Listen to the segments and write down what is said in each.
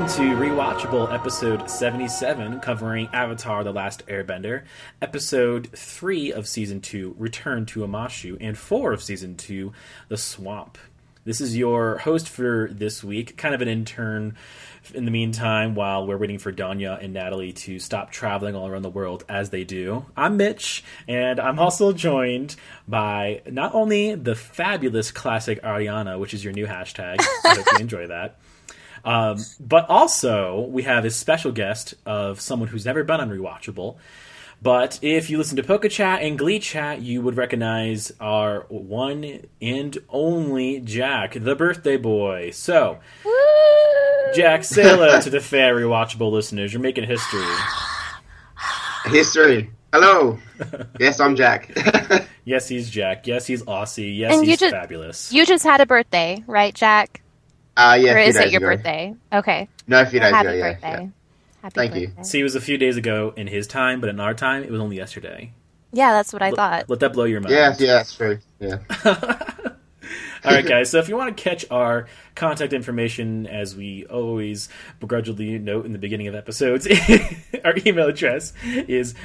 welcome to Rewatchable episode 77, covering Avatar: The Last Airbender, episode 3 of season 2, Return to Omashu, and 4 of season 2, The Swamp. This is your host for this week, kind of an intern in the meantime while we're waiting for Danya and Natalie to stop traveling all around the world as they do. I'm Mitch, and I'm also joined by not only the fabulous classic Ariana, which is your new hashtag. I hope you enjoy that. But also, we have a special guest of someone who's never been on Rewatchable. But if you listen to Poke Chat and Glee Chat, you would recognize our one and only Jack, the birthday boy. So, woo! Jack, say hello to the fair Rewatchable listeners. You're making history. History. Hello. Yes, I'm Jack. Yes, he's Jack. Yes, he's Aussie. Yes, he's fabulous. You just had a birthday, right, Jack? Yeah. Or is it your birthday? Okay. No, a few days Happy ago, yeah. birthday. Yeah. Happy Thank birthday. you. See, it was a few days ago in his time, but in our time, it was only yesterday. Yeah, that's what I thought. Let that blow your mind. Yeah, that's true. Yeah. All right, guys, so if you want to catch our contact information, as we always begrudgingly note in the beginning of episodes, our email address is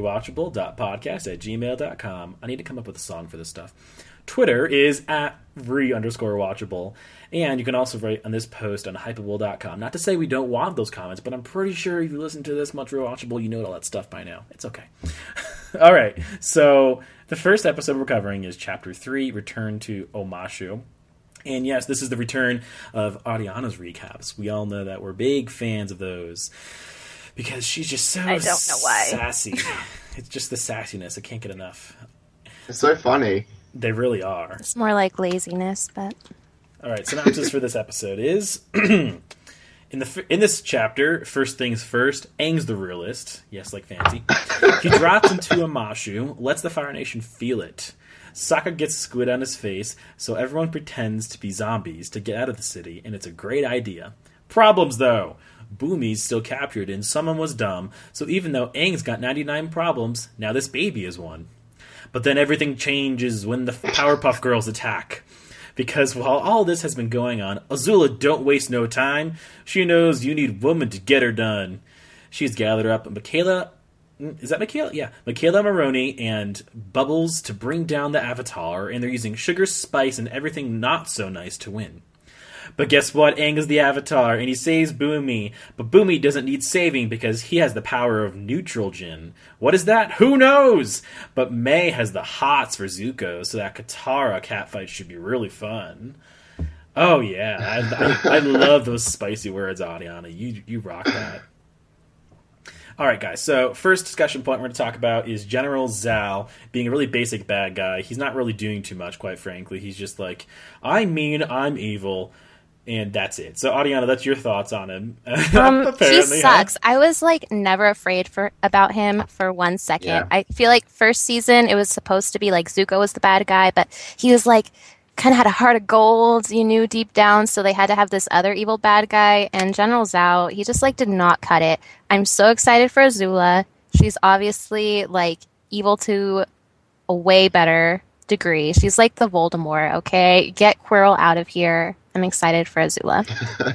rewatchable.podcast@gmail.com. I need to come up with a song for this stuff. Twitter is @re_watchable. And you can also write on this post on hypeable.com. Not to say we don't want those comments, but I'm pretty sure if you listen to this much Rewatchable, you know all that stuff by now. It's okay. All right, so the first episode we're covering is Chapter 3, Return to Omashu. And yes, this is the return of Ariana's recaps. We all know that we're big fans of those because she's just so I don't know why. sassy. It's just the sassiness. I can't get enough. It's so funny. They really are. It's more like laziness, but... All right, synopsis for this episode is... In this chapter, first things first, Aang's the realist. Yes, like fancy. He drops into Omashu, lets the Fire Nation feel it. Sokka gets squid on his face, so everyone pretends to be zombies to get out of the city, and it's a great idea. Problems, though. Bumi's still captured, and someone was dumb, so even though Aang's got 99 problems, now this baby is one. But then everything changes when the Powerpuff Girls attack. Because while all this has been going on, Azula don't waste no time. She knows you need woman to get her done. She's gathered up Michaela... Is that Michaela? Yeah. Michaela Maroney and Bubbles to bring down the Avatar, and they're using sugar, spice, and everything not so nice to win. But guess what? Aang is the Avatar, and he saves Bumi. But Bumi doesn't need saving because he has the power of neutral Jin. What is that? Who knows? But May has the hots for Zuko, so that Katara catfight should be really fun. Oh, yeah. I love those spicy words, Ariana. You rock that. All right, guys, so first discussion point we're going to talk about is General Zhao being a really basic bad guy. He's not really doing too much, quite frankly. He's just like, I'm mean, I'm evil. And that's it. So, Ariana, that's your thoughts on him. He sucks. I was, never afraid about him for 1 second. Yeah. I feel like first season, it was supposed to be, Zuko was the bad guy, but he was, kind of had a heart of gold, you knew, deep down, so they had to have this other evil bad guy. And General Zhao, he just, did not cut it. I'm so excited for Azula. She's obviously, evil to a way better degree. She's like the Voldemort, okay? Get Quirrell out of here. I'm excited for Azula.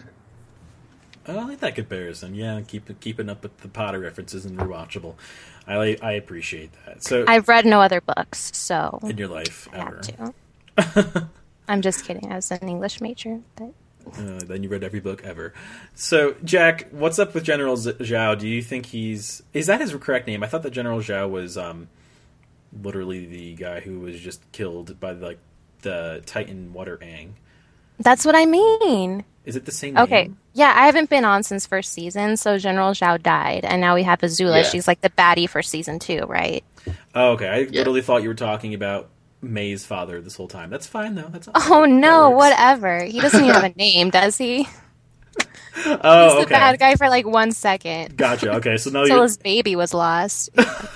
I like that comparison. Yeah, keeping up with the Potter references and Rewatchable. I appreciate that. So I've read no other books, so in your life ever. I'm just kidding. I was an English major, but then you read every book ever. So Jack, what's up with General Zhao? Do you think is that his correct name? I thought that General Zhao was literally the guy who was just killed by the Titan Water Aang. That's what I mean. Is it the same name? Okay. Yeah, I haven't been on since first season, so General Zhao died, and now we have Azula. Yeah. She's the baddie for season 2, right? Oh, okay. I literally thought you were talking about May's father this whole time. That's fine, though. That's oh, no, whatever. He doesn't even have a name, does he? Oh, He's the bad guy for 1 second. Gotcha. Okay, so now Until his baby was lost.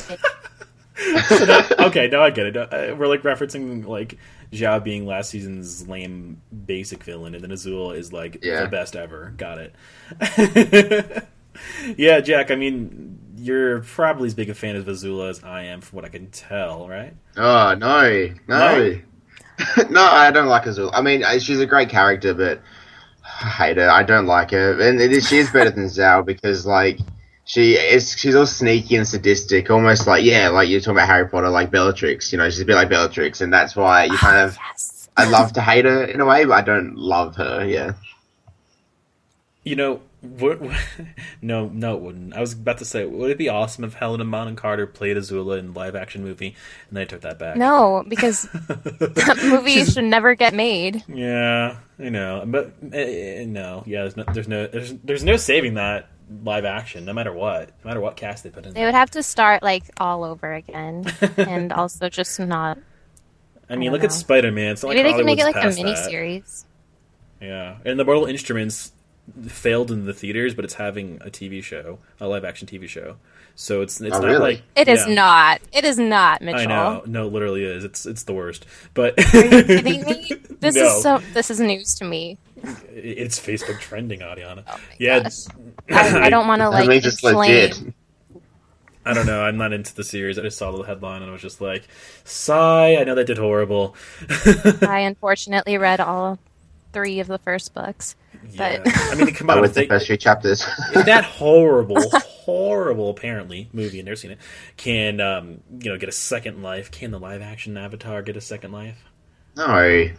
Okay, now I get it. We're referencing Zhao being last season's lame basic villain, and then Azula is the best ever. Got it. Yeah, Jack. I mean, you're probably as big a fan of Azula as I am, from what I can tell, right? Oh no, no, I don't like Azula. I mean, she's a great character, but I hate her. I don't like her, and she is better than Zhao because like she's all sneaky and sadistic, almost like like you're talking about Harry Potter, like Bellatrix. You know, she's a bit like Bellatrix, and that's why you kind of. Yes. I love to hate her in a way, but I don't love her. Yeah. You know, no, it wouldn't. I was about to say, would it be awesome if Helena Bonham Carter played Azula in a live-action movie? And then I took that back. No, because that movie should never get made. Yeah, I know, but no, yeah, there's no saving that live action, no matter what cast they put in. They would have to start like all over again, and also just not. I mean, look at Spider-Man. It's not maybe like they can make it Hollywood's like a past that. miniseries. Yeah, and the Mortal Instruments failed in the theaters, but it's having a TV show, a live-action TV show. So it's not really? like It is not. It is not, Mitchell. I know. No, it literally is. It's the worst. But Are you kidding me? No. This is news to me. It's Facebook trending, Ariana. Oh my Yeah, gosh. I don't want to I mean, like just legit. inflame. I don't know. I'm not into the series. I just saw the headline and I was just like, sigh. I know that did horrible. I unfortunately read all 3 of the first books. Yeah. But I mean, come I on. with the first few chapters. If that horrible, apparently, movie, I've never seen it, can, get a second life, can the live-action Avatar get a second life? No. Wait,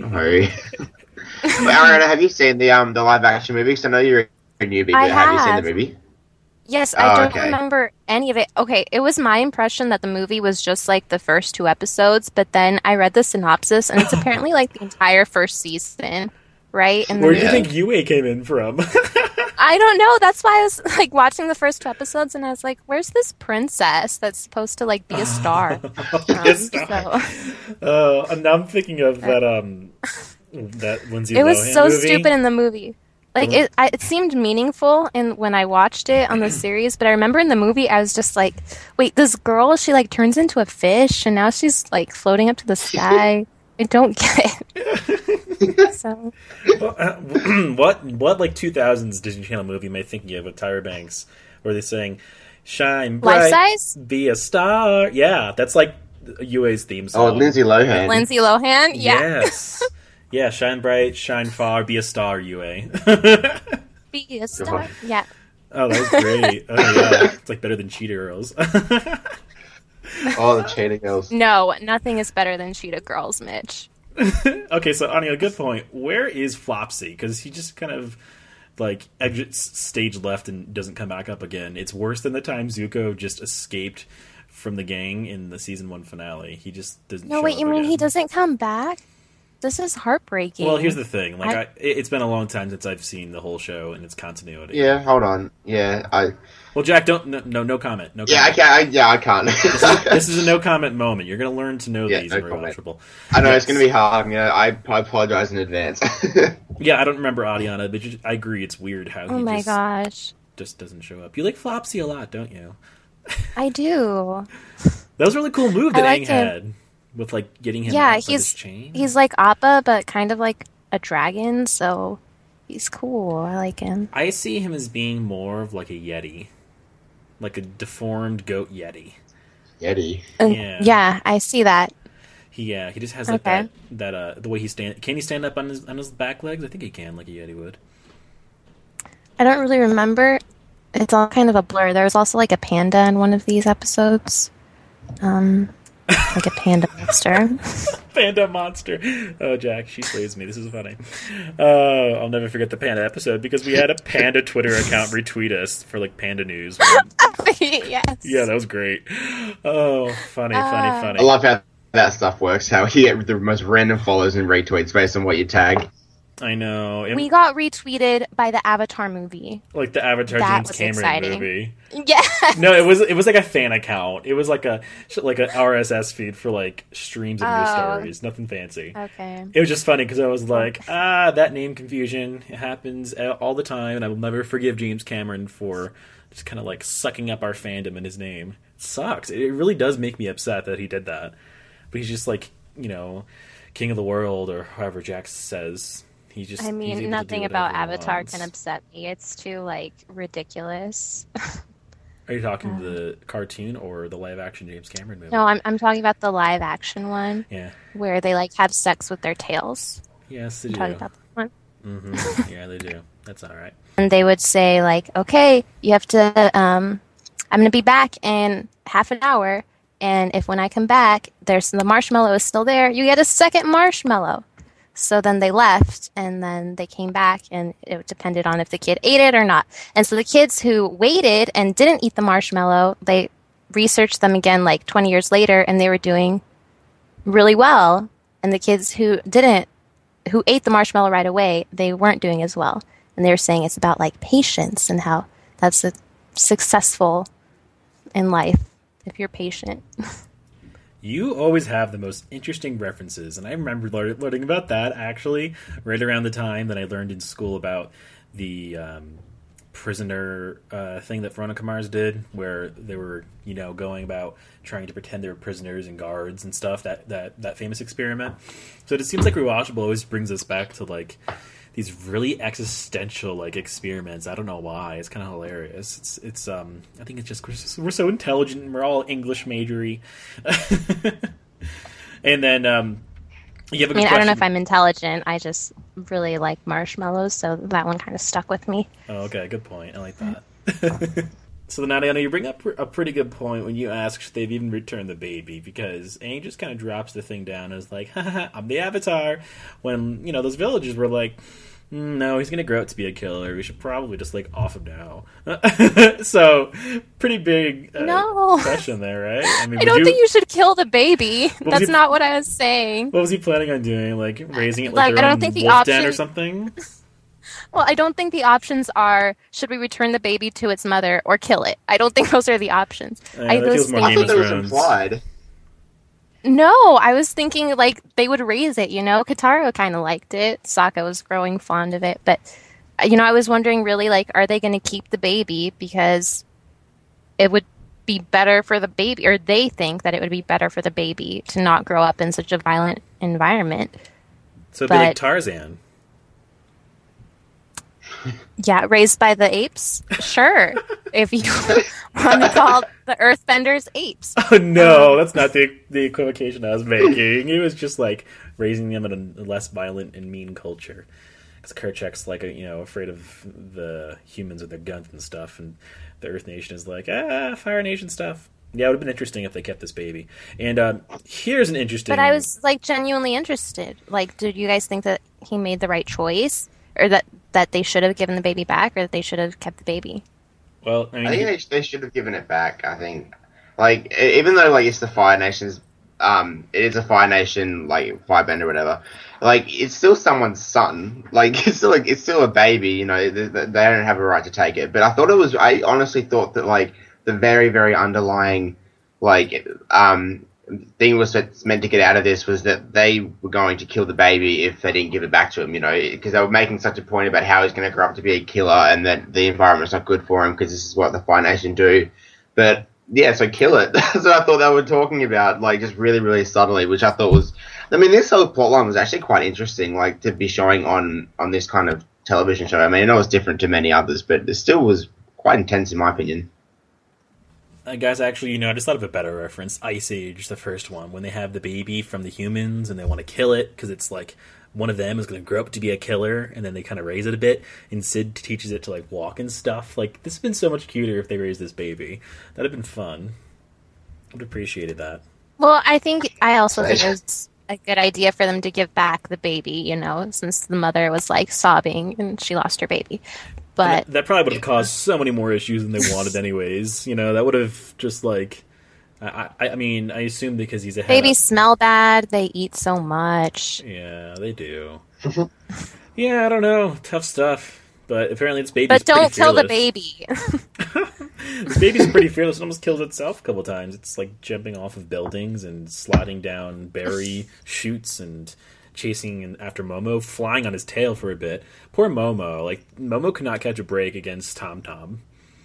Ariana, have you seen the live action movie? Because I know you're a newbie, but have you seen the movie? yes, I don't okay. remember any of it. Okay, it was my impression that the movie was just like the first 2 episodes, but then I read the synopsis, and it's apparently like the entire first season, right? And Where do you think Yue came in from? I don't know. That's why I was like watching the first 2 episodes, and I was like, "Where's this princess that's supposed to like be a star?" And now I'm thinking of that Lindsay It was Lohan so movie. stupid in the movie. Like it seemed meaningful when I watched it on the series, but I remember in the movie I was just like, "Wait, this girl, she like turns into a fish, and now she's like floating up to the sky." I don't get it. So What like 2000s Disney Channel movie am I thinking of with Tyra Banks, where they're saying, "Shine bright, Life Size? be a star"? Yeah, that's like UA's theme song. Oh, Lindsay Lohan. Lindsay Lohan, yeah, Yes. Yeah, shine bright, shine far, be a star, UA. be a star, yeah. Oh, that was great. Oh, yeah. It's like better than Cheetah Girls. Oh, the Cheetah Girls. No, nothing is better than Cheetah Girls, Mitch. Okay, so Anya, good point. Where is Flopsy? Because he just kind of like exits stage left and doesn't come back up again. It's worse than the time Zuko just escaped from the gang in the season 1 finale. He just doesn't. No, show wait, up you mean again. he doesn't come back? This is heartbreaking. Well, here's the thing. Like, it's been a long time since I've seen the whole show and its continuity. Yeah, hold on. Yeah, Well, Jack, don't no comment. No. Yeah, Comment. I can't. This is a no comment moment. You're going to learn to know Yeah, these no and comment. rewatchable. I know Yes. it's going to be hard. Yeah, I apologize in advance. Yeah, I don't remember Adiana, but I agree. It's weird how oh he my gosh, just doesn't show up. You like Flopsy a lot, don't you? I do. That was a really cool move that I like Aang him. had with like getting him Yeah, out by this chain. he's like Appa, but kind of like a dragon, so he's cool. I like him. I see him as being more of like a yeti, like a deformed goat yeti. Yeti. Yeah. Yeah, I see that. He just has like Okay. that the way he stand. Can he stand up on his back legs? I think he can, like a yeti would. I don't really remember. It's all kind of a blur. There was also like a panda in one of these episodes. Like a panda monster. Panda monster. Oh, Jack, she slays me. This is funny. I'll never forget the panda episode because we had a panda Twitter account retweet us for like panda news. Yes. Yeah, that was great. Oh, funny. I love how that stuff works. How you get the most random follows and retweets based on what you tag. I know. We got retweeted by the Avatar movie. Like the Avatar That James was Cameron exciting. movie. Yeah. No, it was like a fan account. It was like a RSS feed for like streams of news stories. Nothing fancy. Okay. It was just funny because I was like, that name confusion. It happens all the time, and I will never forgive James Cameron for just kind of like sucking up our fandom in his name. It sucks. It really does make me upset that he did that. But he's just like, king of the world, or however Jax says. He's able to do nothing about whatever he Avatar wants. can upset me. It's too like ridiculous. Are you talking the cartoon or the live action James Cameron movie? No, I'm talking about the live action one Yeah. where they like have sex with their tails. Yes, they I'm do. talking about that one. Mm-hmm. Yeah, they do. That's all right. And they would say, like, okay, you have to, I'm going to be back in half an hour. And if when I come back, the marshmallow is still there, you get a second marshmallow. So then they left, and then they came back, and it depended on if the kid ate it or not. And so the kids who waited and didn't eat the marshmallow, they researched them again like 20 years later, and they were doing really well. And the kids who ate the marshmallow right away, they weren't doing as well. And they were saying it's about like patience and how that's successful in life if you're patient. You always have the most interesting references, and I remember learning about that, actually, right around the time that I learned in school about the prisoner thing that Veronica Mars did, where they were, going about trying to pretend they were prisoners and guards and stuff, that famous experiment. So it seems like Rewatchable always brings us back to, like, these really existential, like, experiments. I don't know why. It's kind of hilarious. It's I think it's just we're so intelligent and we're all English majory. And then you have a good question. I don't know if I'm intelligent. I just really like marshmallows, so that one kind of stuck with me. Oh, okay. Good point. I like that. So, Nadiana, you bring up a pretty good point when you ask if they've even returned the baby, because Aang just kind of drops the thing down and is like, haha, I'm the Avatar. When, those villagers were like, no, he's going to grow up to be a killer. We should probably just, like, off him now. So, pretty big question there, right? I don't think you should kill the baby. That's not what I was saying. What was he planning on doing? Like, raising it like their own wolf den or something? Well, I don't think the options are, should we return the baby to its mother or kill it? I don't think those are the options. I thought that was implied. No, I was thinking, like, they would raise it, Kotaro kind of liked it. Sokka was growing fond of it. But, I was wondering, really, like, are they going to keep the baby? Because it would be better for the baby, or they think that it would be better for the baby to not grow up in such a violent environment. So it'd be like Tarzan. Yeah, raised by the apes? Sure. If you want to call the Earthbenders apes. Oh, no, that's not the equivocation I was making. It was just, like, raising them in a less violent and mean culture. Because Kerchak's, like, afraid of the humans with their guns and stuff, and the Earth Nation is like, Fire Nation stuff. Yeah, it would have been interesting if they kept this baby. And here's an interesting... But I was, like, genuinely interested. Like, did you guys think that he made the right choice? Or that they should have given the baby back, or that they should have kept the baby? Well, I think they should have given it back. I think, like, even though like it's the Fire Nation's, it is a Fire Nation like Firebender or whatever. Like, it's still someone's son. Like, it's still a baby. They don't have a right to take it. But I honestly thought that like the very very underlying like thing was that's meant to get out of this was that they were going to kill the baby if they didn't give it back to him, because they were making such a point about how he's going to grow up to be a killer and that the environment's not good for him because this is what the Fire Nation do. But yeah, so kill it. That's what I thought they were talking about, like just really, really subtly, which I thought was, this whole plotline was actually quite interesting, like to be showing on this kind of television show. I know it was different to many others, but it still was quite intense in my opinion. Guys, actually, I just thought of a better reference. Ice Age, the first one, when they have the baby from the humans and they want to kill it because it's like one of them is going to grow up to be a killer, and then they kind of raise it a bit, and Sid teaches it to like walk and stuff. Like, this would have been so much cuter if they raised this baby. That'd have been fun. I would have appreciated that. Well, I also think it was a good idea for them to give back the baby, since the mother was like sobbing and she lost her baby. But that probably would have caused so many more issues than they wanted anyways. That would have just like... I assume because he's a head babies smell bad, they eat so much. Yeah, they do. Yeah, I don't know. Tough stuff. But apparently this baby's But don't kill fearless. the baby. This baby's pretty fearless. It almost kills itself a couple times. It's like jumping off of buildings and sliding down berry chutes and... chasing after Momo, flying on his tail for a bit. Poor Momo. Like, Momo could not catch a break against Tom Tom.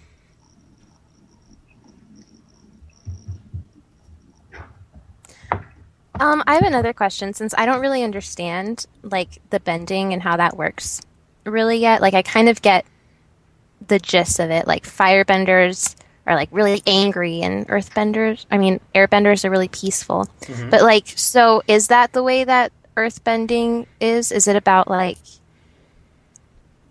I have another question, since I don't really understand, like, the bending and how that works really yet. Like, I kind of get the gist of it. Like, firebenders are, like, really angry, and airbenders are really peaceful. Mm-hmm. But, like, so is that the way that earthbending is? Is it about like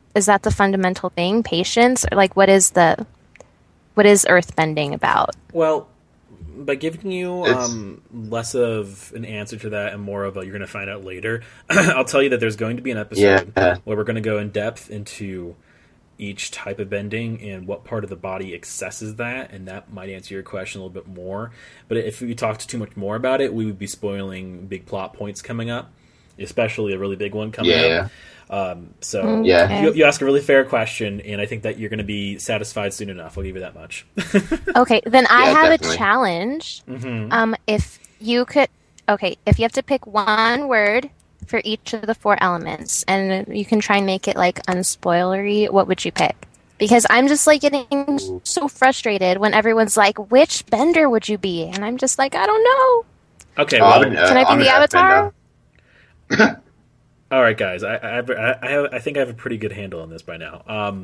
is that the fundamental thing? Patience? Or like what is earthbending about? Well, by giving you less of an answer to that and more of a you're going to find out later, I'll tell you that there's going to be an episode where we're going to go in depth into each type of bending and what part of the body accesses that, and that might answer your question a little bit more. But if we talked too much more about it, we would be spoiling big plot points coming up, especially a really big one coming up. You ask a really fair question, and I think that you're going to be satisfied soon enough. I'll give you that much. Okay, then I have definitely. a challenge. Mm-hmm. If you have to pick one word for each of the 4 elements, and you can try and make it like unspoilery, what would you pick? Because I'm just like getting so frustrated when everyone's like, "Which bender would you be?" And I'm just like, I don't know. Okay, well, can I be the Avatar? All right, guys. I think I have a pretty good handle on this by now.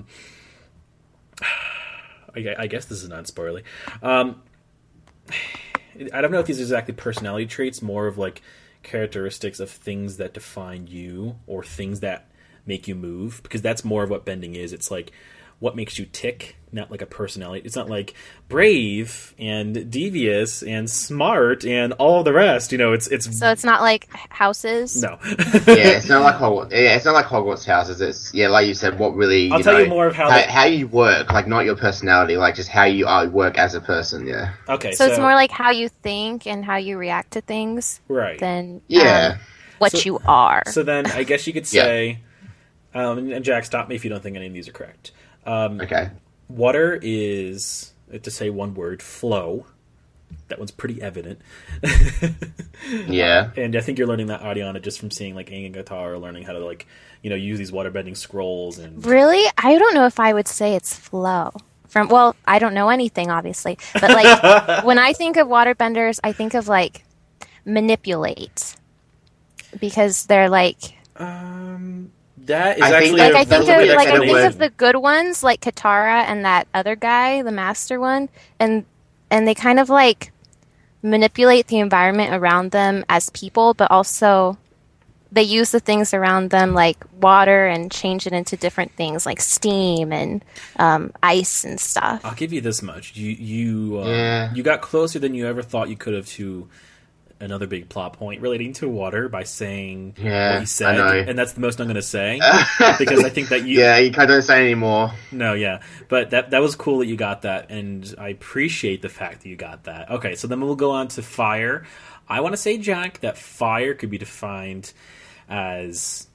I guess this is not spoilery. I don't know if these are exactly personality traits, more of like characteristics of things that define you or things that make you move, because that's more of what bending is. It's like what makes you tick, not like a personality. It's not like brave and devious and smart and all the rest. You know, it's so it's not like houses. No. It's not like Hogwarts. Yeah, it's not like Hogwarts houses. It's like you said, what really. I'll tell you more of how you work, like not your personality, like just how you work as a person. Yeah. Okay. So it's more like how you think and how you react to things, right? Than So you are. So then, I guess you could say, and Jack, stop me if you don't think any of these are correct. Okay. Water is, to say one word, flow. That one's pretty evident. Yeah. And I think you're learning that, Ariana, just from seeing like Aang and Guitar, or learning how to use these waterbending scrolls. And Really? I don't know if I would say it's flow. I don't know anything, obviously. But like when I think of waterbenders, I think of like manipulate. Because they're like... that is I think of the good ones, like Katara and that other guy, the master one, and they kind of like manipulate the environment around them as people, but also they use the things around them like water and change it into different things like steam and ice and stuff. I'll give you this much: you got closer than you ever thought you could have to another big plot point relating to water by saying what he said, and that's the most I'm going to say because I think that you can't don't say anymore. No, but that was cool that you got that, and I appreciate the fact that you got that. Okay, so then we'll go on to fire. I want to say, Jack, that fire could be defined as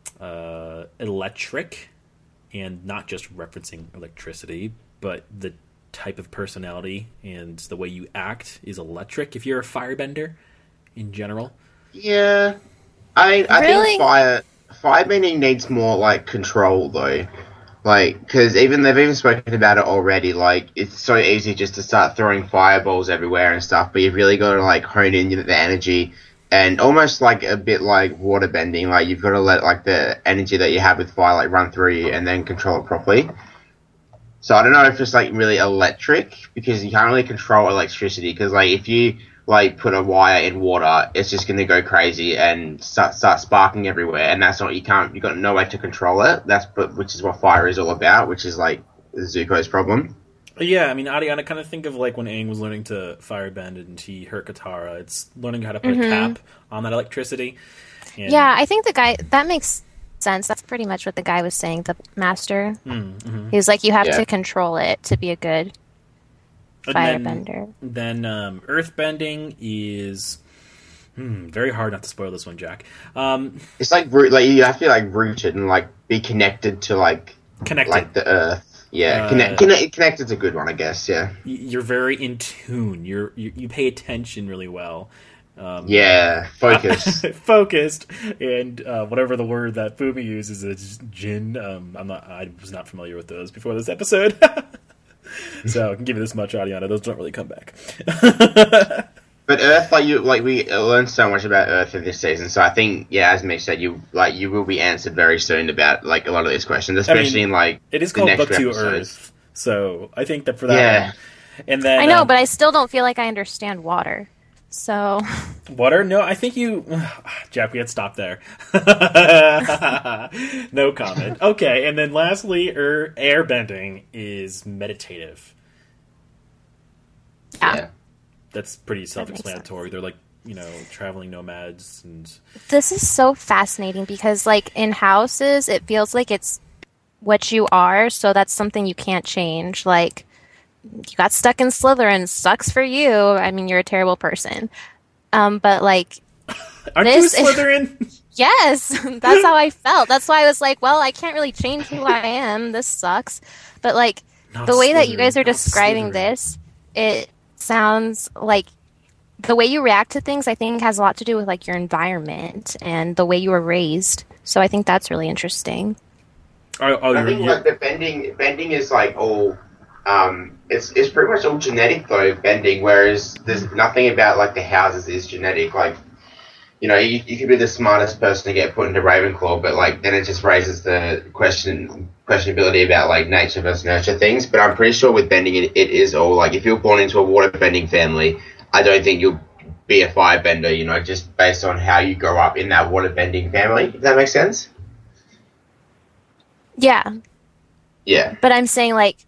electric, and not just referencing electricity, but the type of personality and the way you act is electric if you're a firebender in general. Yeah. I think firebending needs more like control though. Like, because they've even spoken about it already, like it's so easy just to start throwing fireballs everywhere and stuff, but you've really got to like hone in the energy, and almost like a bit like waterbending, like you've got to let like the energy that you have with fire like run through you and then control it properly. So I don't know if it's like really electric, because you can't really control electricity, because like if you like put a wire in water, it's just going to go crazy and start sparking everywhere, and that's not, you've got no way to control it. Which is what fire is all about, which is like Zuko's problem. Yeah, I mean, Ariana, kind of think of like when Aang was learning to firebend and he hurt Katara. It's learning how to put a cap on that electricity. And I think that makes sense. That's pretty much what the guy was saying, the master. He was like, you have to control it to be a good firebender. Then earthbending is very hard not to spoil this one, Jack. It's like you have to be like rooted and like be connected to like the earth. Yeah, connected's a good one, I guess. Yeah, you're very in tune. You pay attention really well. Focused. Focused, and whatever the word that Fumi uses is Jin. I was not familiar with those before this episode, so I can give you this much, Ariana. Those don't really come back. But Earth, we learned so much about Earth in this season, so I think, as Mitch said, you will be answered very soon about like a lot of these questions, especially in like it is called Book 2 Earth, so I think that for that, and then I know, but I still don't feel like I understand water. So, water? No, I think you, Jeff. We had to stop there. No comment. Okay, and then lastly, airbending is meditative. Yeah. That's pretty self-explanatory. They're like, traveling nomads, and this is so fascinating because, like, in houses, it feels like it's what you are, so that's something you can't change. Like, you got stuck in Slytherin, sucks for you. I mean, you're a terrible person. But like, aren't you Slytherin? Yes, that's how I felt. That's why I was like, well, I can't really change who I am. This sucks. But like, the way that you guys are describing this, it sounds like the way you react to things, I think, has a lot to do with like your environment and the way you were raised. So I think that's really interesting. I think like the bending is like all. It's pretty much all genetic though, bending, whereas there's nothing about like the houses is genetic. Like, you could be the smartest person to get put into Ravenclaw, but like then it just raises the questionability about like nature versus nurture things. But I'm pretty sure with bending it is all like if you're born into a water bending family, I don't think you'll be a firebender, just based on how you grow up in that water bending family. Does that make sense? Yeah. Yeah. But I'm saying like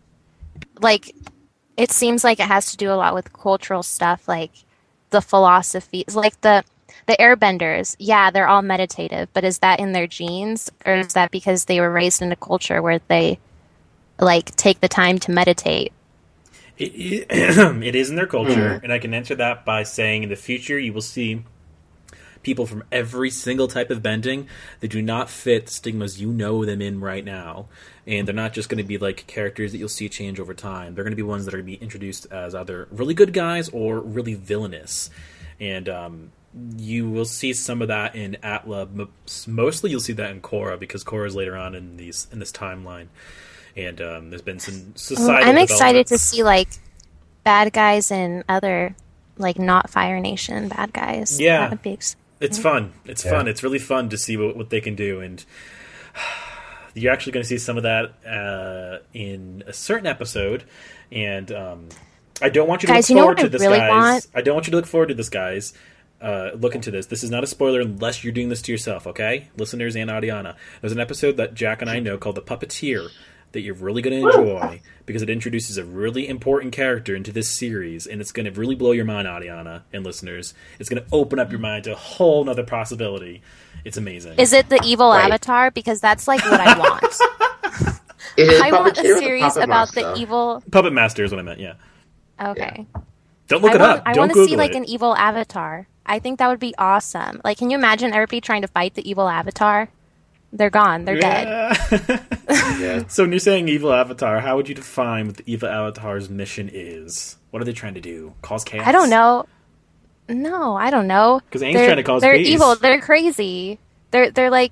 it seems like it has to do a lot with cultural stuff, like the philosophies, like the airbenders. Yeah, they're all meditative, but is that in their genes, or is that because they were raised in a culture where they like take the time to meditate? It is in their culture, and I can answer that by saying in the future you will see people from every single type of bending that do not fit the stigmas you know them in right now. And they're not just going to be like characters that you'll see change over time. They're going to be ones that are going to be introduced as either really good guys or really villainous. And you will see some of that in Atla. Mostly you'll see that in Korra, because Korra is later on in this timeline. And there's been some societal I'm excited to see like bad guys and other like not Fire Nation bad guys. Yeah. That would be it's fun. It's fun. It's really fun to see what they can do. And you're actually going to see some of that in a certain episode. And I don't want you to look forward to this, guys. I don't want you to look forward to this, guys. Look into this. This is not a spoiler unless you're doing this to yourself, okay? Listeners and Adiana. There's an episode that Jack and I know called The Puppeteer that you're really going to enjoy because it introduces a really important character into this series, and it's going to really blow your mind, Adiana and listeners. It's going to open up your mind to a whole nother possibility. It's amazing. Is it the evil Avatar? Because that's like what I want. I want a series about the evil... Puppet Master is what I meant, yeah. Okay. Yeah. Don't look it up. I want to see like an evil Avatar. I think that would be awesome. Like, can you imagine everybody trying to fight the evil Avatar? They're gone. They're dead. Yeah. So when you're saying evil Avatar, how would you define what the evil Avatar's mission is? What are they trying to do? Cause chaos? I don't know. No, I don't know. Because Aang's trying to cause They're peace. evil. They're crazy. They're like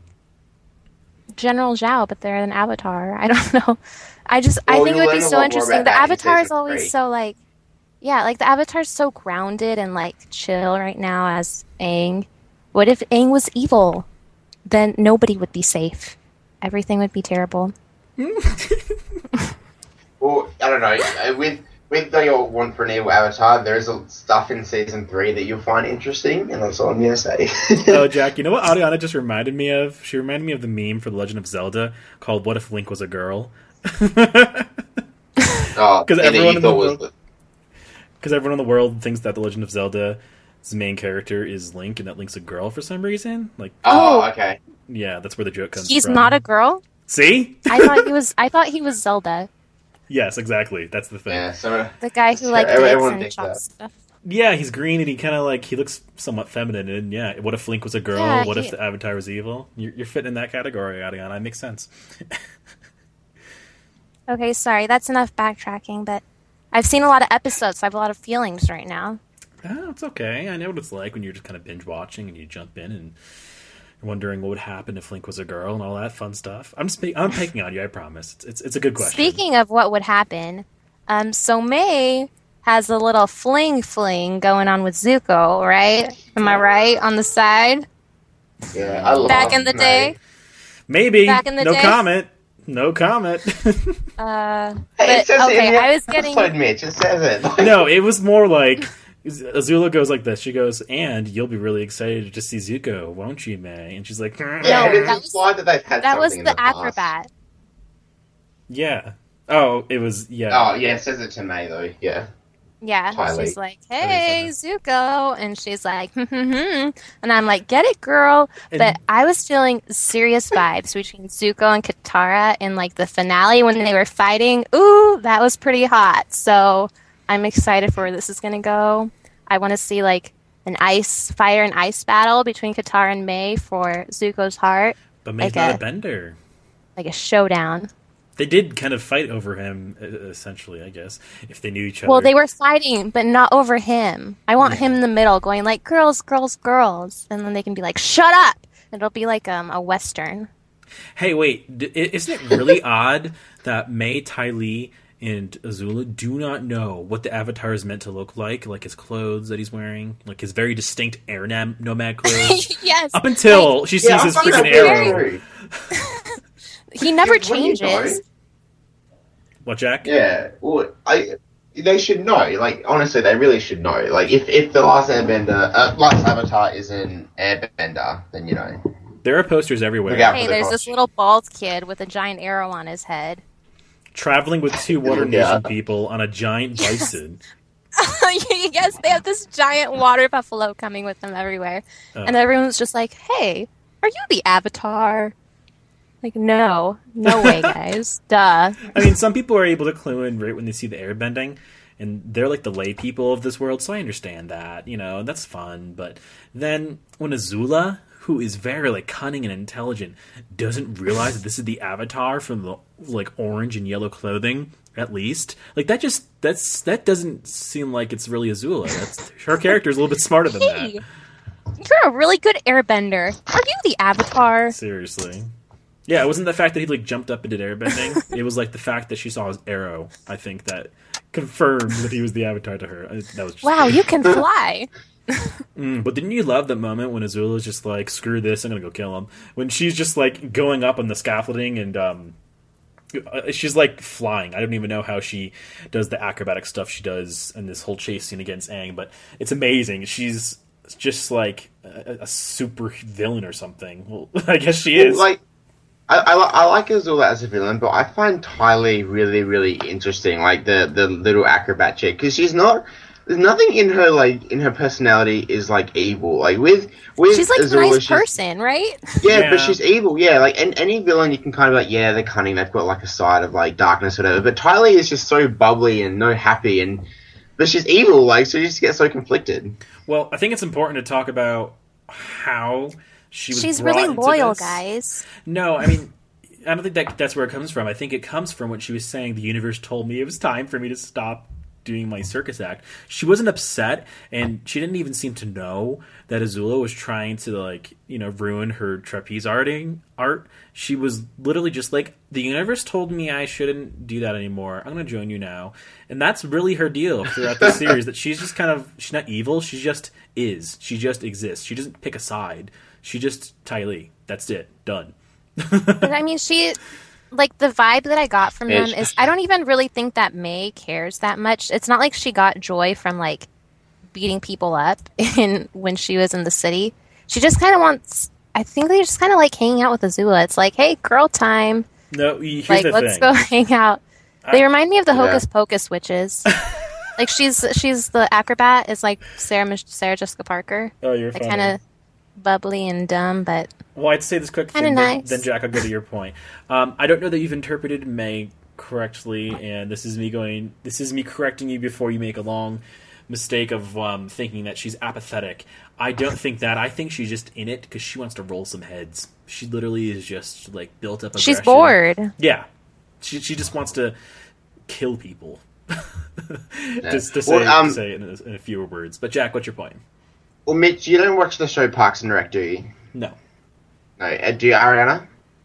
General Zhao, but they're an Avatar. I don't know. I think it would be so interesting. The Avatar is always so like, yeah, like the Avatar's so grounded and like chill right now as Aang. What if Aang was evil? Then nobody would be safe. Everything would be terrible. Well, I don't know. With your one for an evil Avatar, there's stuff in season 3 that you'll find interesting, and that's all I'm gonna say. Oh, Jack, you know what Ariana just reminded me of? She reminded me of the meme for The Legend of Zelda called "What if Link was a girl?" Because everyone in the world thinks that The Legend of Zelda's main character is Link, and that Link's a girl for some reason. Like, okay, yeah, that's where the joke comes from. He's not a girl. See, I thought he was Zelda. Yes, exactly. That's the thing. Yeah, the guy who like digs and chops stuff. Yeah, he's green and he kind of like he looks somewhat feminine. And yeah, what if Link was a girl? Yeah, what if the Avatar was evil? You're fitting in that category, Ariana. It makes sense. Okay, sorry, that's enough backtracking. But I've seen a lot of episodes, so I have a lot of feelings right now. Oh, it's okay. I know what it's like when you're just kind of binge watching and you jump in and you're wondering what would happen if Link was a girl and all that fun stuff. I'm picking on you, I promise. It's a good question. Speaking of what would happen, so May has a little fling going on with Zuko, right? Am I right on the side? Yeah, I love Back in the day. Maybe. Back in the day. Comment. No comment. I was getting. Mitch, it says it. No, it was more like Azula goes like this. She goes, and you'll be really excited to see Zuko, won't you, May? And she's like, Yeah, No, it's that was- implied that they've had That was something in the past. acrobat. yeah. Oh, it was, yeah. Oh, yeah, it says it to May, though. Yeah. Yeah, Tylee. she's like, "Hey, Zuko," and she's like, and I'm like, "Get it, girl." And- But I was feeling serious vibes between Zuko and Katara in like the finale when they were fighting. Ooh, that was pretty hot. So I'm excited for where this is gonna go. I want to see like an fire and ice battle between Katara and May for Zuko's heart, But May's like not a- a bender. like a showdown. They did kind of fight over him, essentially, I guess, if they knew each other. Well, they were fighting, but not over him. I want him in the middle, going like, "Girls, girls, girls," and then they can be like, "Shut up!" It'll be like a western. Hey, wait, isn't it really odd that May, Tylee, and Azula do not know what the Avatar is meant to look like his clothes that he's wearing, like his very distinct air nomad clothes? Yes. Up until she sees his I find freaking that arrow. very true. He never Wouldn't you changes. know? What, Jack? Yeah, well, they should know. Like, honestly, they really should know. Like, if the last Airbender, last Avatar is an Airbender, then you know. There are posters everywhere. Look out. Hey, for the there's this costume. little bald kid with a giant arrow on his head. Traveling with two Water Yeah. Nation people on a giant bison. Yes, they have this giant water buffalo coming with them everywhere. Oh. And everyone's just like, "Hey, are you the Avatar?" Like, no way, guys. Duh. I mean, some people are able to clue in right when they see the airbending, and they're like the lay people of this world, so I understand that, that's fun. But then when Azula, who is very like cunning and intelligent, doesn't realize that this is the Avatar from the like orange and yellow clothing, at least, like that doesn't seem like it's really Azula. Her character is a little bit smarter than Hey, that. you're a really good airbender. Are you the Avatar? Seriously. Yeah, it wasn't the fact that he like jumped up and did airbending. It was like the fact that she saw his arrow. I think that confirmed that he was the Avatar to her. That was just Wow, you can fly. But didn't you love that moment when Azula's just like, "Screw this, I'm gonna go kill him"? When she's just like going up on the scaffolding and she's like flying. I don't even know how she does the acrobatic stuff she does in this whole chase scene against Aang, but it's amazing. She's just like a super villain or something. Well, I guess she is. Like, I like Azula as a villain, but I find Tylee really, really interesting. Like the little acrobat chick, because she's not. There's nothing in her in her personality is like evil. Like with She's like Azula, a nice person, right? Yeah, but she's evil. Yeah, like and any villain you can kind of like, yeah, they're cunning. They've got like a side of like darkness, or whatever. But Tylee is just so bubbly and no happy, but she's evil. Like, so you just get so conflicted. Well, I think it's important to talk about how she's really brought into loyal, this. guys. No, I mean, I don't think that's where it comes from. I think it comes from what she was saying. The universe told me it was time for me to stop doing my circus act. She wasn't upset, and she didn't even seem to know that Azula was trying to ruin her trapeze art. She was literally just like, the universe told me I shouldn't do that anymore. I'm going to join you now. And that's really her deal throughout the series, that she's just she's not evil. She just is. She just exists. She doesn't pick a side. She just Tylee. That's it. Done. But I mean, like, the vibe that I got from them is, I don't even really think that May cares that much. It's not like she got joy from, like, beating people up when she was in the city. She just kind of wants, I think they just kind of like hanging out with Azula. It's like, hey, girl time. No, here's Like, the let's thing. go hang out. They remind me of the Hocus Pocus witches. Like, she's the acrobat is like Sarah Jessica Parker. Oh, you're Like, funny. kind of bubbly and dumb, but Well, I'd say this quick Kinda thing, nice. then Jack, I'll go to your point. I don't know that you've interpreted May correctly, and this is me correcting you before you make a long mistake of thinking that she's apathetic. I don't think that. I think she's just in it because she wants to roll some heads. She literally is just like built up aggression. she's bored. Yeah, she just wants to kill people. Just to Well, say it in a fewer words. But Jack, what's your point? Well, Mitch, you don't watch the show Parks and Rec, do you? No. No, do you, Ariana?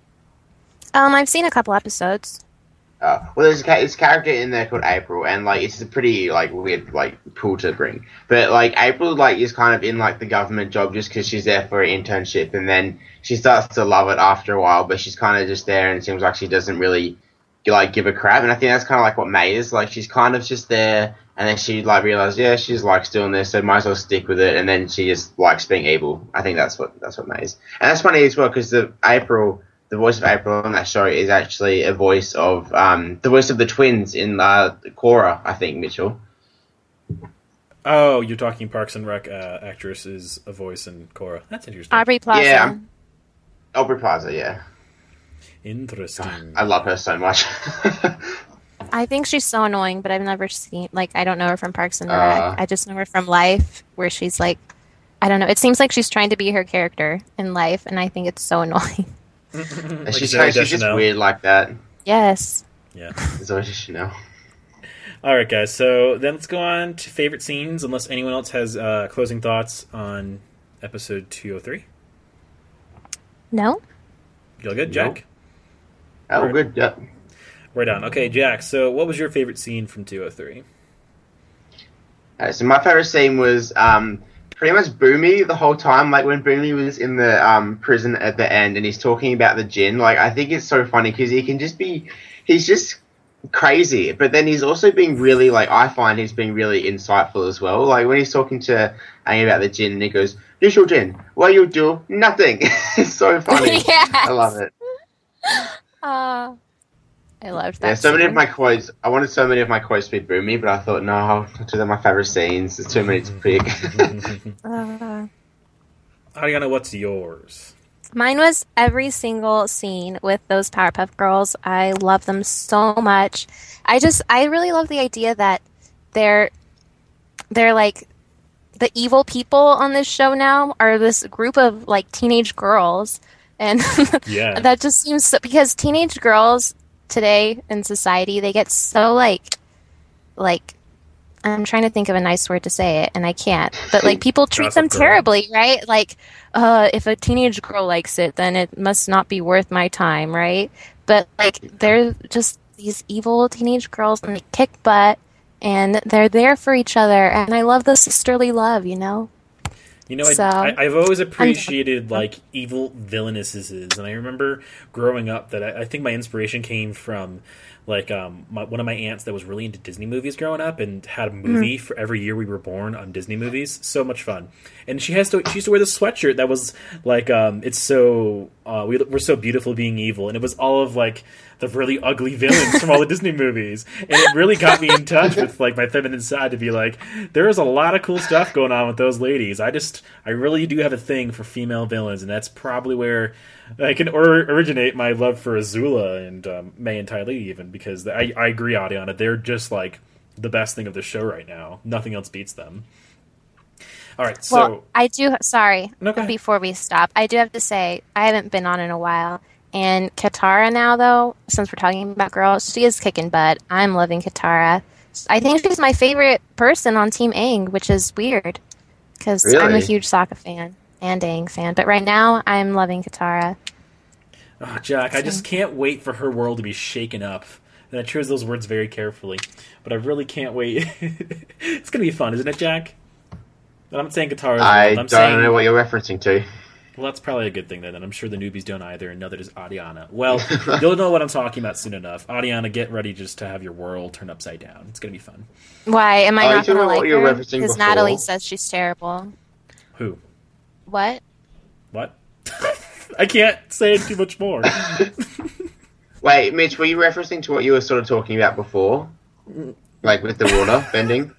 I've seen a couple episodes. Well, there's a character in there called April, and like it's a pretty like weird like pull to bring. But like April like is kind of in like the government job just because she's there for an internship, and then she starts to love it after a while. But she's kind of just there, and it seems like she doesn't really like give a crap. And I think that's kind of like what May is. Like she's kind of just there And then she like realized, yeah, she's likes doing this, so might as well stick with it. And then she just likes being evil. I think that's what matters. And that's funny as well because the voice of April on that show is actually a voice of the voice of the twins in Korra. I think Mitchell. Oh, you're talking Parks and Rec actress is a voice in Korra. That's interesting. Aubrey Plaza. Yeah, Aubrey Plaza. Yeah. Interesting. I love her so much. I think she's so annoying, but I've never seen, I don't know her from Parks and Rec. I just know her from Life, where she's like, I don't know. It seems like she's trying to be her character in Life, and I think it's so annoying. Like she's just weird like that. Yes. Yeah. It's always just Chanel. All right, guys. So then let's go on to favorite scenes, unless anyone else has closing thoughts on episode 203. No? You all good, Jack? No. Oh, good. Yeah. Right on. Okay, Jack, so what was your favorite scene from 203? So my favorite scene was pretty much Boomy the whole time. Like when Boomy was in the prison at the end and he's talking about the djinn. Like I think it's so funny because he's just crazy, but then he's also being really I find he's being really insightful as well. Like when he's talking to Aang about the djinn and he goes, "Usual djinn, what you do? Nothing." It's so funny. Yes. I love it. I loved that. Yeah, so many of my quotes. I wanted so many of my quotes to be Boomy, but I thought, no, I'll do them my favorite scenes. There's too many to pick. Ariana, what's yours? Mine was every single scene with those Powerpuff Girls. I love them so much. I really love the idea that they're like the evil people on this show now are this group of teenage girls, and yeah, that just seems so, because teenage girls today in society, they get so like I'm trying to think of a nice word to say it and I can't, but people treat them terribly, right? If a teenage girl likes it, then it must not be worth my time, right? But they're just these evil teenage girls and they kick butt and they're there for each other, and I love the sisterly love, you know? So, I've always appreciated evil villainesses, and I remember growing up that I think my inspiration came from one of my aunts that was really into Disney movies growing up and had a movie for every year we were born on Disney movies. So much fun. And she used to wear this sweatshirt that was it's so we're so beautiful being evil, and it was all of the really ugly villains from all the Disney movies, and it really got me in touch with my feminine side to be there is a lot of cool stuff going on with those ladies. I really do have a thing for female villains, and that's probably where I can originate my love for Azula and May and Ty Lee, even, because I agree, Adiana, they're just the best thing of the show right now. Nothing else beats them. All right, so... Well, I do... Sorry, no, before we stop, I do have to say, I haven't been on in a while, and Katara now, though, since we're talking about girls, she is kicking butt. I'm loving Katara. I think she's my favorite person on Team Aang, which is weird, because I'm a huge Sokka fan and Aang fan, but right now, I'm loving Katara. Oh, Jack, I just can't wait for her world to be shaken up. And I choose those words very carefully, but I really can't wait. It's going to be fun, isn't it, Jack? But I'm not saying Katara's I don't know what you're referencing to. Well, that's probably a good thing then, and I'm sure the newbies don't either, and neither does Adiana. Well, you'll know what I'm talking about soon enough. Adiana, get ready just to have your world turned upside down. It's going to be fun. Why? Am I not going to like her? Because Natalie says she's terrible. Who? What? What? I can't say too much more. Wait, Mitch, were you referencing to what you were sort of talking about before? With the water bending?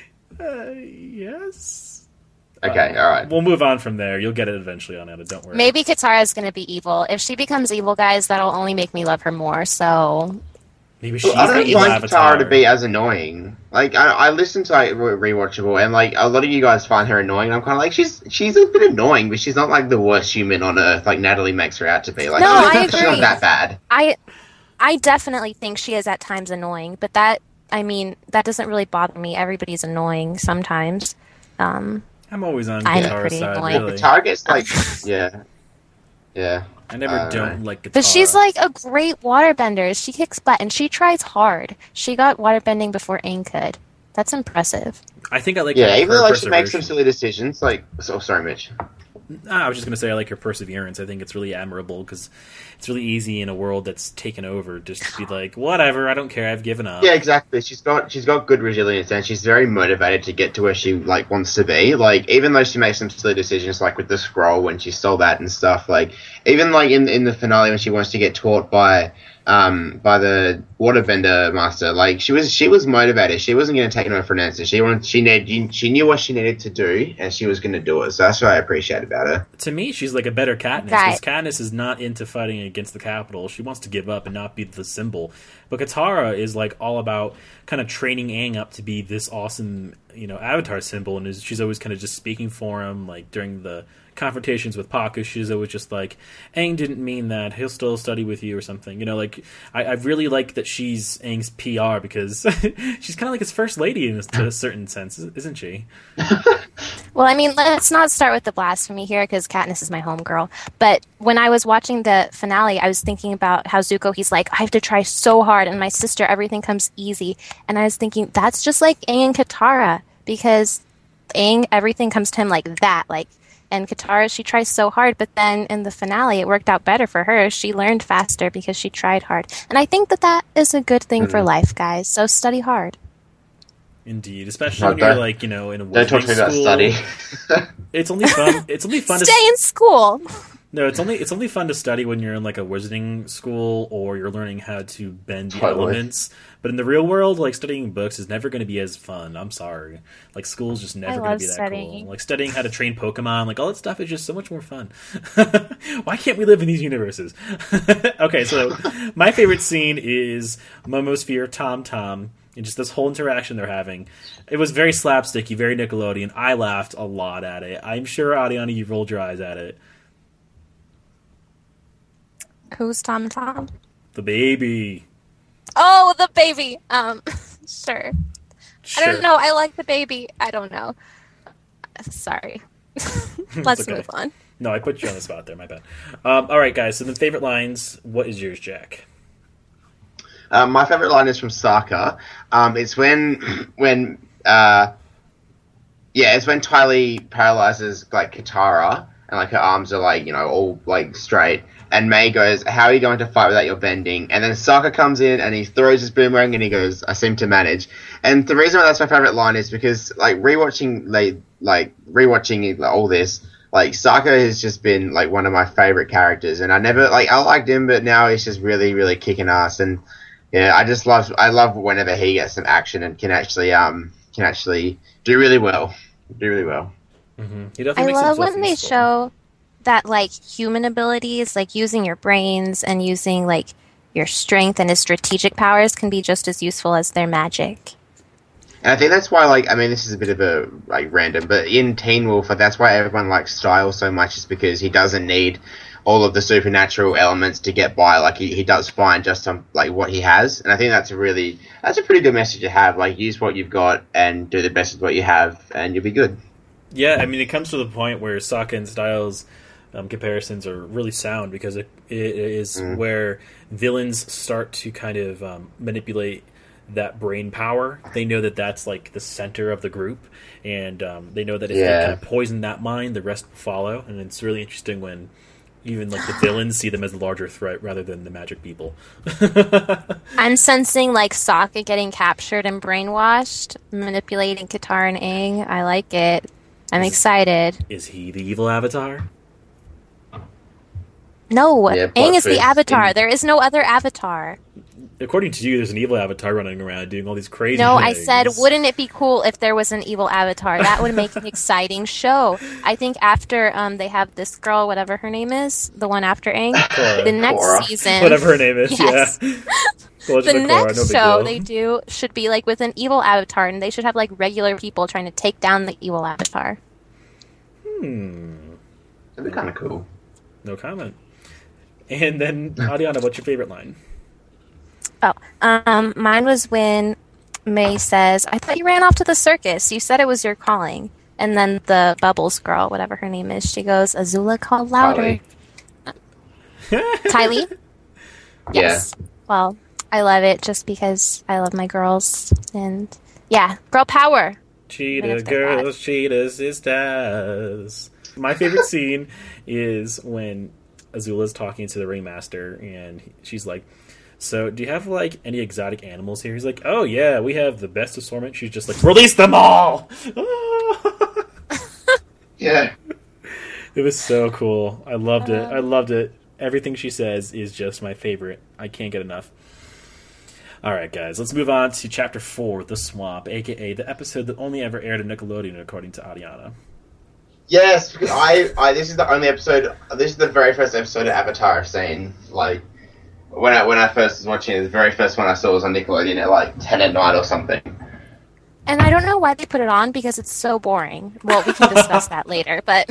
Yes. Okay, alright. We'll move on from there. You'll get it eventually, Anna, don't worry. Maybe Katara's going to be evil. If she becomes evil, guys, that'll only make me love her more, so... Maybe she's I don't find Katara to be as annoying. I listen to Rewatchable, and a lot of you guys find her annoying. I'm kind of she's a bit annoying, but she's not the worst human on earth like Natalie makes her out to be. No, I agree. She's not that bad. I definitely think she is at times annoying, but that doesn't really bother me. Everybody's annoying sometimes. I'm always on Katara's side, annoying. really. Katara gets yeah. I never don't like Katara. But she's a great waterbender. She kicks butt, and she tries hard. She got waterbending before Aang could. That's impressive. I think I like even though she makes some silly decisions. Sorry, Mitch. I was just going to say I like her perseverance. I think it's really admirable because it's really easy in a world that's taken over just to be like, whatever, I don't care, I've given up. Yeah, exactly. She's got good resilience, and she's very motivated to get to where she like wants to be. Like, even though she makes some silly decisions, like with the scroll when she stole that and stuff. Like, even like in the finale when she wants to get taught by the waterbender master, like she was motivated. She wasn't going to take no for an answer. She knew what she needed to do, and she was going to do it. So that's what I appreciate about her. To me, she's like a better Katniss, because Katniss is not into fighting against the Capitol. She wants to give up and not be the symbol. But Katara is like all about kind of training Aang up to be this awesome, Avatar symbol, and she's always kind of just speaking for him, like during the confrontations with Pakku, she's always just like, Aang didn't mean that, he'll still study with you or something. I really like that she's Aang's PR, because she's kind of like his first lady in a certain sense, isn't she? Well, I mean, let's not start with the blasphemy here, because Katniss is my homegirl. But when I was watching the finale, I was thinking about how Zuko, he's like, I have to try so hard, and my sister, everything comes easy. And I was thinking, that's just like Aang and Katara, because Aang, everything comes to him like that, and Katara, she tries so hard, but then in the finale, it worked out better for her. She learned faster because she tried hard. And I think that is a good thing for life, guys. So study hard. Indeed, especially when you're like, in a don't talk to me about study. It's only fun. It's only fun Stay in school. No, it's only fun to study when you're in like a wizarding school or you're learning how to bend the elements. But in the real world, like studying books is never going to be as fun. I'm sorry. Like school's just never going to be that cool. Like studying how to train Pokemon, like all that stuff is just so much more fun. Why can't we live in these universes? Okay, so my favorite scene is Momo's fear Tom Tom. And just this whole interaction they're having. It was very slapsticky, very Nickelodeon. I laughed a lot at it. I'm sure, Adiana, you rolled your eyes at it. Who's Tom Tom? The baby. Oh, the baby. Sure. I don't know. I like the baby. I don't know. Sorry. Let's move on. No, I put you on the spot there. My bad. All right, guys. So the favorite lines. What is yours, Jack? My favorite line is from Sokka. It's when Ty Lee paralyzes like Katara and like her arms are like all like straight, and May goes, "How are you going to fight without your bending?" And then Sokka comes in and he throws his boomerang and he goes, "I seem to manage." And the reason why that's my favorite line is because like rewatching all this. Like, Sokka has just been, like, one of my favorite characters, and I liked him, but now he's just really, really kicking ass, and, yeah, I love whenever he gets some action and can actually do really well. Mm-hmm. I love when they show that, like, human abilities, like, using your brains and using, like, your strength and his strategic powers can be just as useful as their magic. And I think that's why, this is a bit of a, random, but in Teen Wolf, that's why everyone likes Styles so much, is because he doesn't need all of the supernatural elements to get by. Like, he does fine just on, what he has. And I think that's a pretty good message to have. Like, use what you've got and do the best with what you have, and you'll be good. Yeah, I mean, it comes to the point where Sokka and Styles comparisons are really sound, because it is where villains start to kind of manipulate that brain power. They know that that's like the center of the group, and they know that if they kind of poison that mind, the rest will follow. And it's really interesting when even like the villains see them as the larger threat rather than the magic people. I'm sensing like Sokka getting captured and brainwashed, manipulating Katara and Aang. I like it. I'm excited. Is he the evil Avatar? No, Aang is the Avatar. There is no other Avatar. According to you, there's an evil Avatar running around doing all these crazy things. I said, wouldn't it be cool if there was an evil Avatar? That would make an exciting show. I think after they have this girl, whatever her name is, the one after Aang, the next season... Whatever her name is, yes. Yeah. The next show they do should be like with an evil Avatar, and they should have like regular people trying to take down the evil Avatar. That'd be kind of cool. No comment. And then, Adiana, what's your favorite line? Mine was when May says, "I thought you ran off to the circus. You said it was your calling." And then the Bubbles girl, whatever her name is, she goes, "Azula called louder." Ty Lee? Yes. Yeah. Well, I love it just because I love my girls. And, yeah, girl power. Cheetah girls, cheetah sisters. My favorite scene is when Azula's talking to the ringmaster, and she's like, so, do you have, like, any exotic animals here? He's like, oh, yeah, we have the best assortment. She's just like, release them all! Yeah. It was so cool. I loved it. I loved it. Everything she says is just my favorite. I can't get enough. All right, guys, let's move on to Chapter 4, The Swamp, a.k.a. the episode that only ever aired on Nickelodeon, according to Adiana. Yes, I this is the only episode, this is the very first episode of Avatar I've seen. Like, when I first was watching it, the very first one I saw was on Nickelodeon at, like, 10 at night or something. And I don't know why they put it on, because it's so boring. Well, we can discuss that later, but...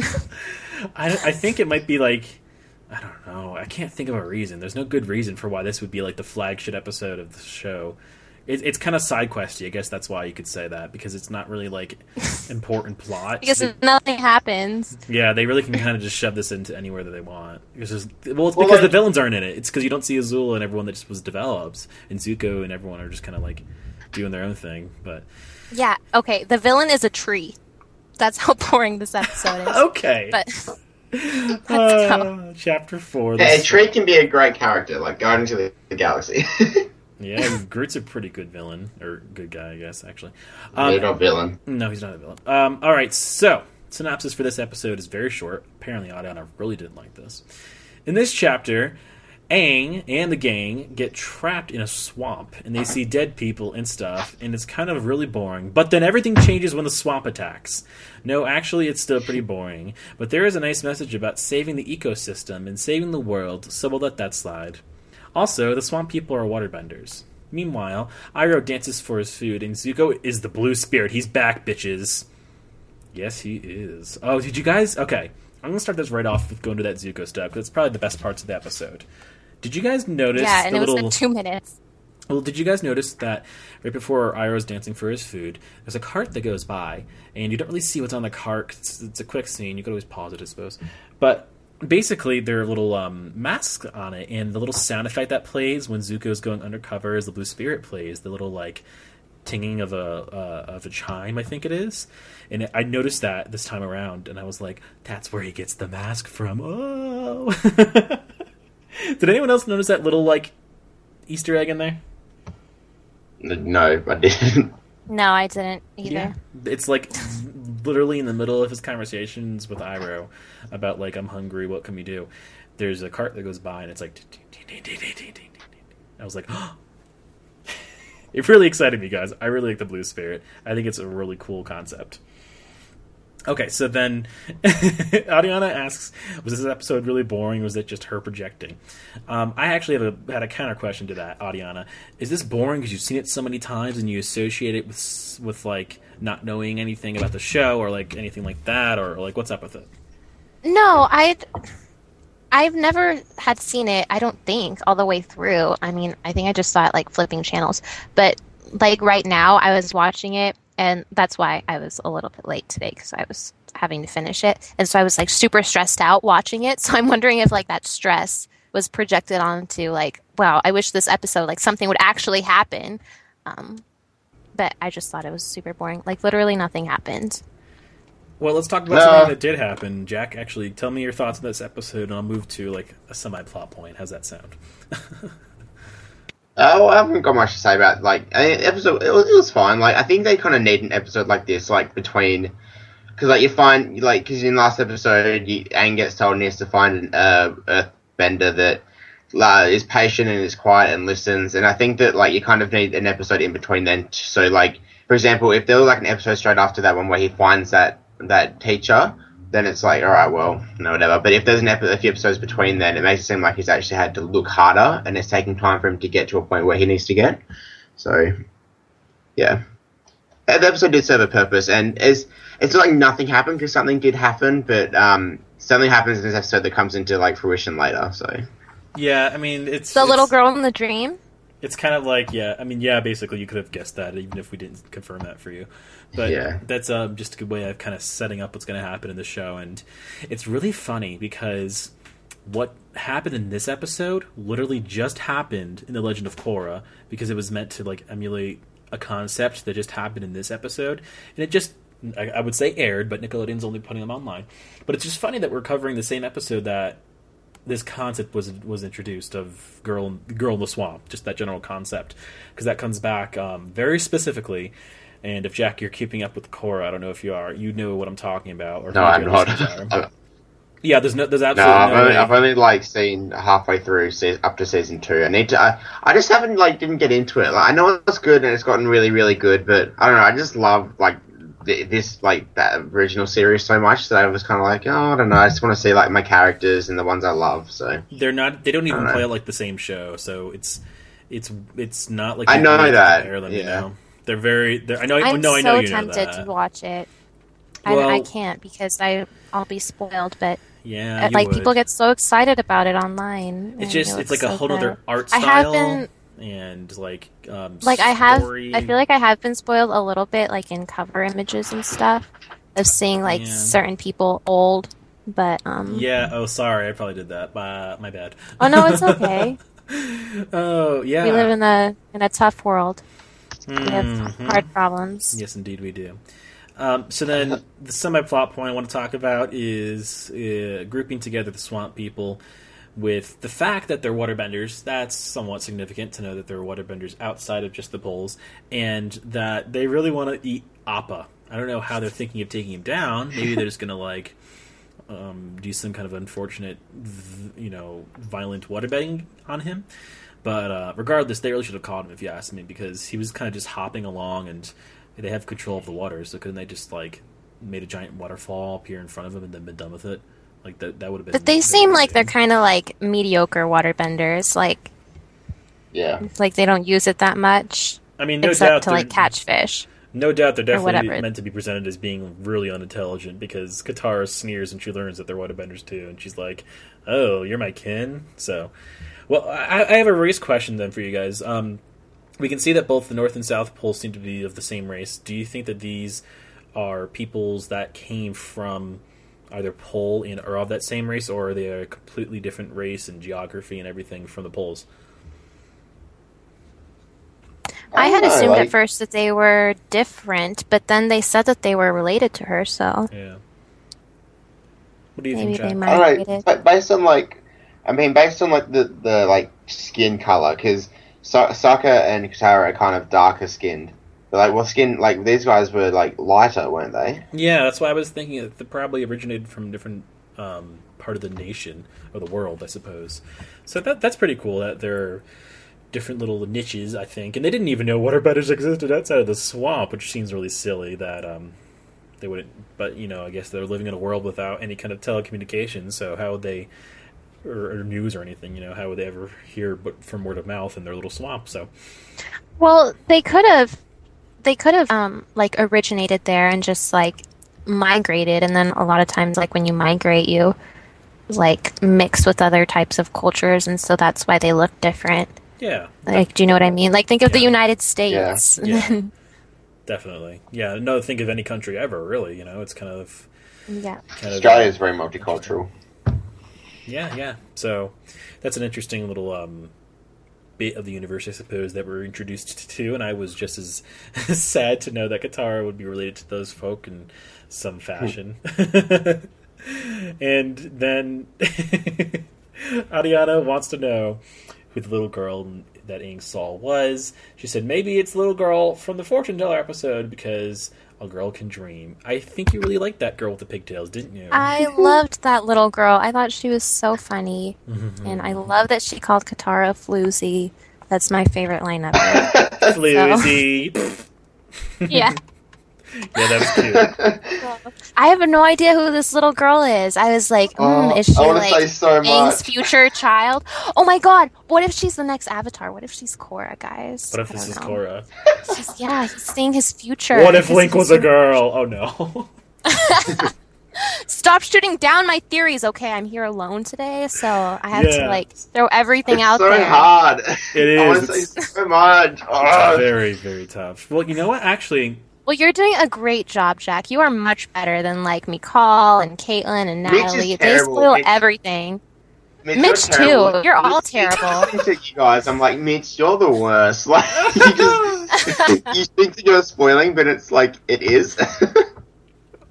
I think it might be, like... I don't know. I can't think of a reason. There's no good reason for why this would be, like, the flagship episode of the show. It's kind of side questy. I guess that's why you could say that, because it's not really, like, important plot. Because nothing happens. Yeah, they really can kind of just shove this into anywhere that they want. It's because the villains aren't in it. It's because you don't see Azula and everyone that just was developed, and Zuko and everyone are just kind of, like, doing their own thing. But yeah, okay, the villain is a tree. That's how boring this episode is. Okay. But let's go. Chapter 4. Yeah, a tree can be a great character, like Guardians of the Galaxy. Yeah, Groot's a pretty good villain, or good guy, I guess, actually. He's not a villain. No, he's not a villain. All right, so, synopsis for this episode is very short. Apparently, Adiana really didn't like this. In this chapter, Aang and the gang get trapped in a swamp, and they see dead people and stuff, and it's kind of really boring. But then everything changes when the swamp attacks. No, actually, it's still pretty boring. But there is a nice message about saving the ecosystem and saving the world, so we'll let that slide. Also, the swamp people are waterbenders. Meanwhile, Iroh dances for his food, and Zuko is the blue spirit. He's back, bitches. Yes, he is. Oh, did you guys... Okay, I'm going to start this right off with going to that Zuko stuff, because it's probably the best parts of the episode. Did you guys notice... Yeah, and it was like 2 minutes. Well, did you guys notice that right before Iroh's dancing for his food, there's a cart that goes by, and you don't really see what's on the cart. It's a quick scene. You could always pause it, I suppose. But... basically, there are little masks on it, and the little sound effect that plays when Zuko's going undercover as the Blue Spirit plays, the little, like, tinging of a chime, I think it is. And I noticed that this time around, and I was like, that's where he gets the mask from. Oh! Did anyone else notice that little, like, Easter egg in there? No, I didn't. No, I didn't either. Yeah. It's, like, literally in the middle of his conversations with Iroh about, like, I'm hungry, what can we do? There's a cart that goes by, and it's like... I was like, oh! It really excited me, guys. I really like the Blue Spirit. I think it's a really cool concept. Okay, so then Adiana asks, was this episode really boring, or was it just her projecting? I actually had a counter question to that, Adiana. Is this boring because you've seen it so many times and you associate it with like, not knowing anything about the show or, like, anything like that? Or, like, what's up with it? No, I've never had seen it, I don't think, all the way through. I mean, I think I just saw it, like, flipping channels. But, like, right now, I was watching it, and that's why I was a little bit late today, because I was having to finish it. And so I was, like, super stressed out watching it. So I'm wondering if, like, that stress was projected onto, like, wow, I wish this episode, like, something would actually happen. But I just thought it was super boring. Like, literally nothing happened. Well, let's talk about something that did happen. Jack, actually, tell me your thoughts on this episode, and I'll move to, like, a semi-plot point. How's that sound? I haven't got much to say about, like, the episode. It was fine. Like, I think they kind of need an episode like this, like, between... Because, like, you find, like, because in last episode, Aang gets told and he has to find an earthbender that is patient and is quiet and listens. And I think that, like, you kind of need an episode in between then. So, like, for example, if there was, like, an episode straight after that one where he finds that teacher, then it's like, all right, well, no, whatever. But if there's a few episodes between then, it makes it seem like he's actually had to look harder, and it's taking time for him to get to a point where he needs to get. So, yeah. The episode did serve a purpose, and it's not like nothing happened, because something did happen, but something happens in this episode that comes into, like, fruition later, so. Yeah, I mean, it's... The little girl in the dream? It's kind of like, basically you could have guessed that, even if we didn't confirm that for you. But yeah, that's just a good way of kind of setting up what's going to happen in the show. And it's really funny because what happened in this episode literally just happened in The Legend of Korra, because it was meant to, like, emulate a concept that just happened in this episode. And it just I would say aired, but Nickelodeon's only putting them online. But it's just funny that we're covering the same episode that this concept was introduced of girl in the swamp, just that general concept, because that comes back very specifically. And if Jack, you're keeping up with Korra, I don't know if you are, you know what I'm talking about. Or no, I'm not. Yeah, there's absolutely no. I've only like seen halfway through up to season 2. I just haven't didn't get into it. Like, I know it's good and it's gotten really, really good, but I don't know. I just love that original series so much that I was kind of like, oh, I don't know. I just want to see like my characters and the ones I love. So they don't even play like the same show. So it's not like I know that. Them, yeah. You know? I know. I'm I know so you know tempted that. to watch it. Well, I can't because I'll be spoiled. But yeah, people get so excited about it online. It's like a whole other art style. And story. I feel like I have been spoiled a little bit, like in cover images and stuff, of seeing certain people old. But yeah. Oh, sorry, I probably did that. My bad. Oh no, it's okay. Oh yeah. We live in a tough world. We have hard problems. Yes, indeed, we do. So then, the semi-plot point I want to talk about is grouping together the swamp people with the fact that they're waterbenders. That's somewhat significant to know that they're waterbenders outside of just the poles, and that they really want to eat Appa. I don't know how they're thinking of taking him down. Maybe they're just going to do some kind of unfortunate, violent waterbending on him. But regardless, they really should have caught him, if you ask me, because he was kind of just hopping along, and they have control of the water, so couldn't they just made a giant waterfall appear in front of him and then been done with it? Like that would have been. But they seem like they're kind of like mediocre waterbenders. Yeah. Like they don't use it that much. I mean, no except doubt to catch fish. No doubt they're definitely meant to be presented as being really unintelligent, because Katara sneers and she learns that they're waterbenders too, and she's like, "Oh, you're my kin." So, well, I have a race question then for you guys. We can see that both the North and South Poles seem to be of the same race. Do you think that these are peoples that came from either pole or of that same race, or are they a completely different race and geography and everything from the poles? I had assumed at first that they were different, but then they said that they were related to her, so... Yeah. What do you think, Jack? Alright, based on the skin color, because Sokka and Katara are kind of darker skinned. But these guys were lighter, weren't they? Yeah, that's why I was thinking that they probably originated from a different part of the nation or the world, I suppose. So that's pretty cool that they're different little niches, I think. And they didn't even know waterbenders existed outside of the swamp, which seems really silly that they wouldn't. But I guess they're living in a world without any kind of telecommunications. So how would they, or news or anything? How would they ever hear but from word of mouth in their little swamp? So, well, they could have. They could have originated there and just migrated, and then a lot of times when you migrate, you mix with other types of cultures, and so that's why they look different. Yeah. Do you know what I mean? Think of the United States. Yeah. Definitely. Yeah. No, think of any country ever, really. It's kind of... Yeah. Australia is very multicultural. Yeah. So that's an interesting little bit of the universe, I suppose, that we're introduced to, and I was just as sad to know that Katara would be related to those folk in some fashion. And then Ariana wants to know who the little girl that Aang saw was. She said maybe it's the little girl from the Fortune Teller episode, because a girl can dream. I think you really liked that girl with the pigtails, didn't you? I loved that little girl. I thought she was so funny. And I love that she called Katara Floozy. That's my favorite line of it. Floozy. Yeah. Yeah, that was cute. I have no idea who this little girl is. I was like, is she Aang's future child? Oh my god, what if she's the next Avatar? What if she's Korra, guys? What if this is Korra? He's seeing his future. What if Link was a girl? Oh no. Stop shooting down my theories, okay? I'm here alone today, so I have to throw everything out there. It's so hard. It is. I want to say so much. It's very, very tough. Well, you know what? Actually... Well, you're doing a great job, Jack. You are much better than Mikal and Caitlin and Natalie. They spoil everything. Mitch too. You're all terrible. You guys, I'm like, Mitch, you're the worst. You think that you're spoiling, but it's it is.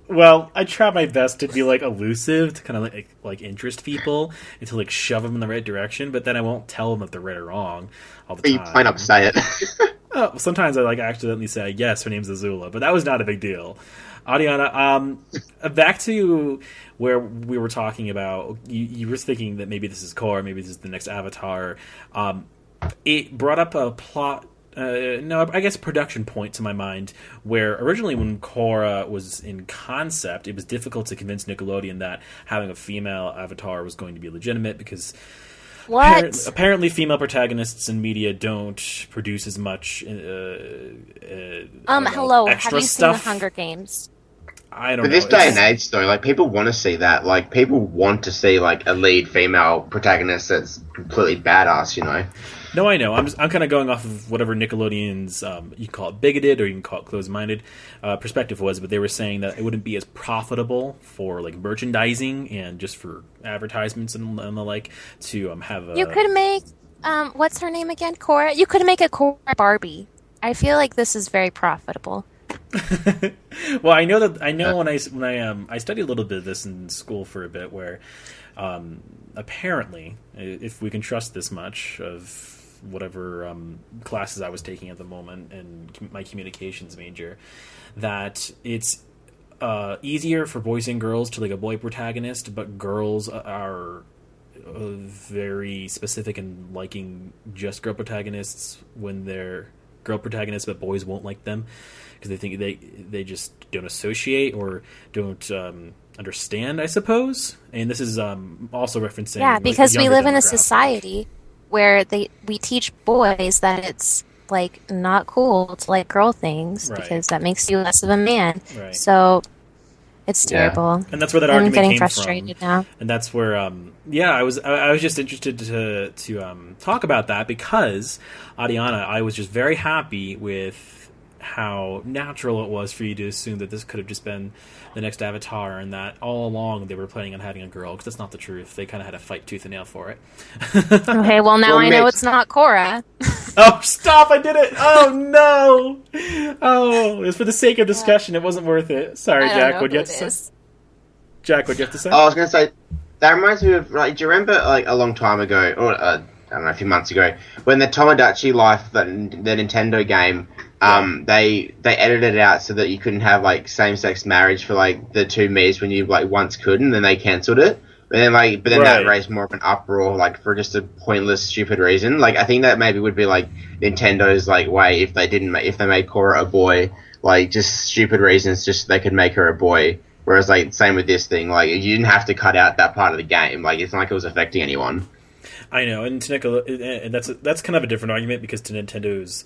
Well, I try my best to be like elusive, to kind of like interest people, and to like shove them in the right direction. But then I won't tell them if they're right or wrong all the time. You plain up say it. Oh, sometimes I like accidentally say yes, her name's Azula, but that was not a big deal. Adiana, back to where we were talking about. You were thinking that maybe this is Korra, maybe this is the next Avatar. It brought up a plot. No, I guess a production point to my mind, where originally when Korra was in concept, it was difficult to convince Nickelodeon that having a female Avatar was going to be legitimate, because apparently female protagonists in media don't produce as much hello, have you seen the Hunger Games? I don't know. But this day and age, though, like, people want to see that. Like, people want to see, like, a lead female protagonist that's completely badass, you know? No, I know. I'm kind of going off of whatever Nickelodeon's, you can call it bigoted or you can call it closed-minded, perspective was, but they were saying that it wouldn't be as profitable for, like, merchandising and just for advertisements and the like to have a... You could make, what's her name again? Korra? You could make a Korra Barbie. I feel like this is very profitable. Well, I know when I studied a little bit of this in school for a bit, where apparently, if we can trust this much of whatever classes I was taking at the moment in my communications major, that it's easier for boys and girls to like a boy protagonist, but girls are very specific in liking just girl protagonists when they're girl protagonists, but boys won't like them because they think they just don't associate or don't understand, I suppose. And this is also referencing because we live in a society where we teach boys that it's like not cool to like girl things because that makes you less of a man. Right. So it's terrible. And that's where that argument came from. I'm getting frustrated now. And that's where I was just interested to talk about that because Adiana, I was just very happy with how natural it was for you to assume that this could have just been the next Avatar, and that all along they were planning on having a girl, because that's not the truth. They kind of had to fight tooth and nail for it. Okay, well now I know it's not Korra. Oh, stop! I did it! Oh, no! Oh, it was for the sake of discussion. It wasn't worth it. Sorry, Jack. What'd you have to say? Jack, what'd you have to say? Oh, I was going to say, that reminds me of, like, do you remember, like, a long time ago, or, I don't know, a few months ago, when the Tomodachi Life, the Nintendo game, they edited it out so that you couldn't have, like, same-sex marriage for, like, the two Miis when you, like, once could, and then they cancelled it. But then that raised more of an uproar, like, for just a pointless, stupid reason. Like, I think that maybe would be, like, Nintendo's, like, way if they made Korra a boy, like, just stupid reasons, just they could make her a boy. Whereas, like, same with this thing, like, you didn't have to cut out that part of the game. Like, it's not like it was affecting anyone. I know, and that's kind of a different argument, because to Nintendo's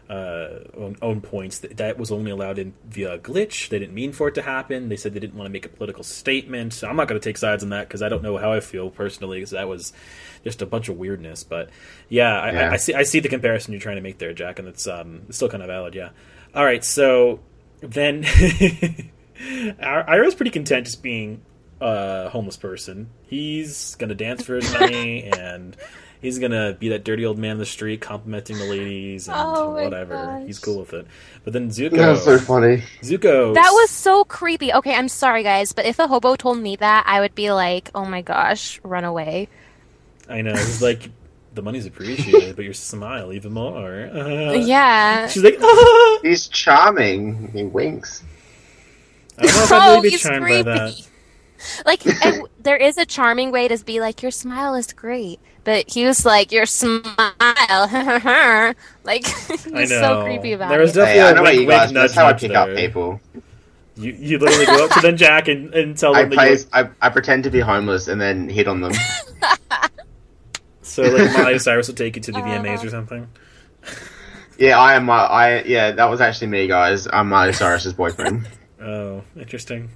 own points, that was only allowed in via glitch. They didn't mean for it to happen. They said they didn't want to make a political statement. So I'm not going to take sides on that because I don't know how I feel personally, because that was just a bunch of weirdness. But I see the comparison you're trying to make there, Jack, and it's still kind of valid. Yeah. All right, so then Iroh's pretty content just being a homeless person. He's going to dance for his money and he's gonna be that dirty old man in the street complimenting the ladies and whatever. Gosh. He's cool with it. But then Zuko... That's so funny. Zuko... That was so creepy. Okay, I'm sorry, guys, but if a hobo told me that, I would be like, oh my gosh, run away. I know. He's like, the money's appreciated, but your smile even more. Yeah. She's like, ah! He's charming. He winks. I don't know if I'd really be charmed by that. Like, there is a charming way to be like, your smile is great. But he was like, your smile. Like, he was so creepy about there was it. Definitely I know what you guys, that's how I pick up people. You literally go up to them, Jack, and tell them I pretend to be homeless and then hit on them. So, like, Miley Cyrus will take you to the VMAs or something? Yeah, that was actually me, guys. I'm Miley Cyrus's boyfriend. Oh, interesting.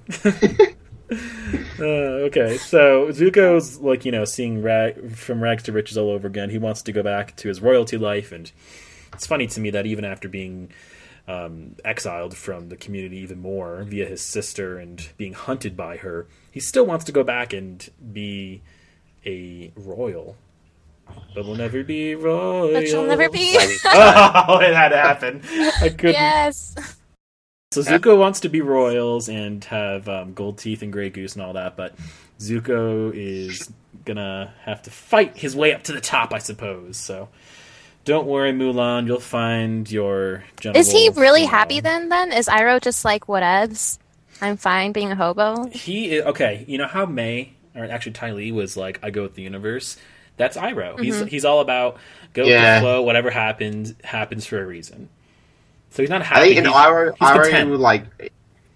Okay, so Zuko's like, seeing from rags to riches all over again. He wants to go back to his royalty life, and it's funny to me that even after being exiled from the community even more via his sister and being hunted by her, he still wants to go back and be a royal. But we'll never be royal. But you'll never be. Oh, it had to happen. I couldn't. Yes. So Zuko wants to be royals and have gold teeth and Grey Goose and all that, but Zuko is gonna have to fight his way up to the top, I suppose. So don't worry, Mulan, you'll find your general. Is he really happy then? Is Iroh just like, whatevs? I'm fine being a hobo? Okay, you know how May, or actually Ty Lee, was like, I go with the universe? That's Iroh. Mm-hmm. He's all about go with the flow, whatever happens for a reason. So he's not happy. I think in Iroh would like...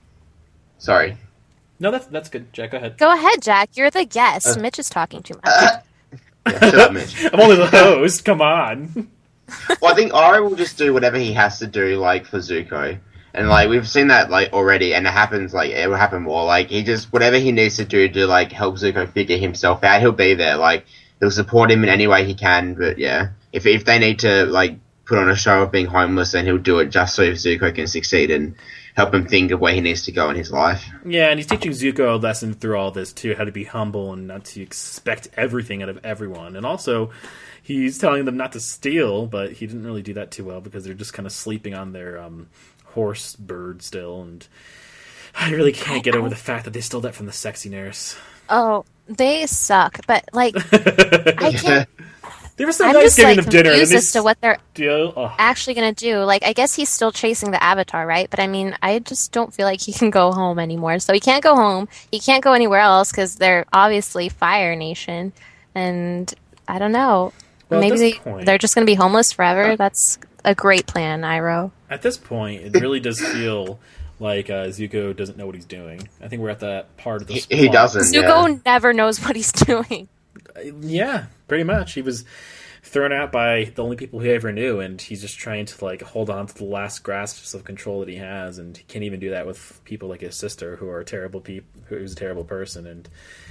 Sorry. No, that's good. Jack, go ahead. Go ahead, Jack. You're the guest. Mitch is talking too much. Yeah, shut up, Mitch. I'm only the host. Come on. Well, I think Iroh will just do whatever he has to do, like, for Zuko. And, like, we've seen that, like, already, and it will happen more. Like, he just, whatever he needs to do to, like, help Zuko figure himself out, he'll be there. Like, he'll support him in any way he can, but, yeah. If they need to, like, put on a show of being homeless, then he'll do it just so Zuko can succeed and help him think of where he needs to go in his life. Yeah, and he's teaching Zuko a lesson through all this, too, how to be humble and not to expect everything out of everyone. And also, he's telling them not to steal, but he didn't really do that too well because they're just kind of sleeping on their horse bird still, and I really can't get over the fact that they stole that from the sexy nurse. Oh, they suck, but, like, I can't... They were so nice giving them dinner. Confused as to what they're actually going to do. Like, I guess he's still chasing the Avatar, right? But I mean, I just don't feel like he can go home anymore. So he can't go home. He can't go anywhere else because they're obviously Fire Nation. And I don't know. Well, maybe they're just going to be homeless forever. That's a great plan, Iroh. At this point, it really does feel like Zuko doesn't know what he's doing. I think we're at that part of the He doesn't. Zuko never knows what he's doing. Yeah, pretty much. He was thrown out by the only people he ever knew, and he's just trying to like hold on to the last grasps of control that he has, and he can't even do that with people like his sister, who are terrible people, who's a terrible person. And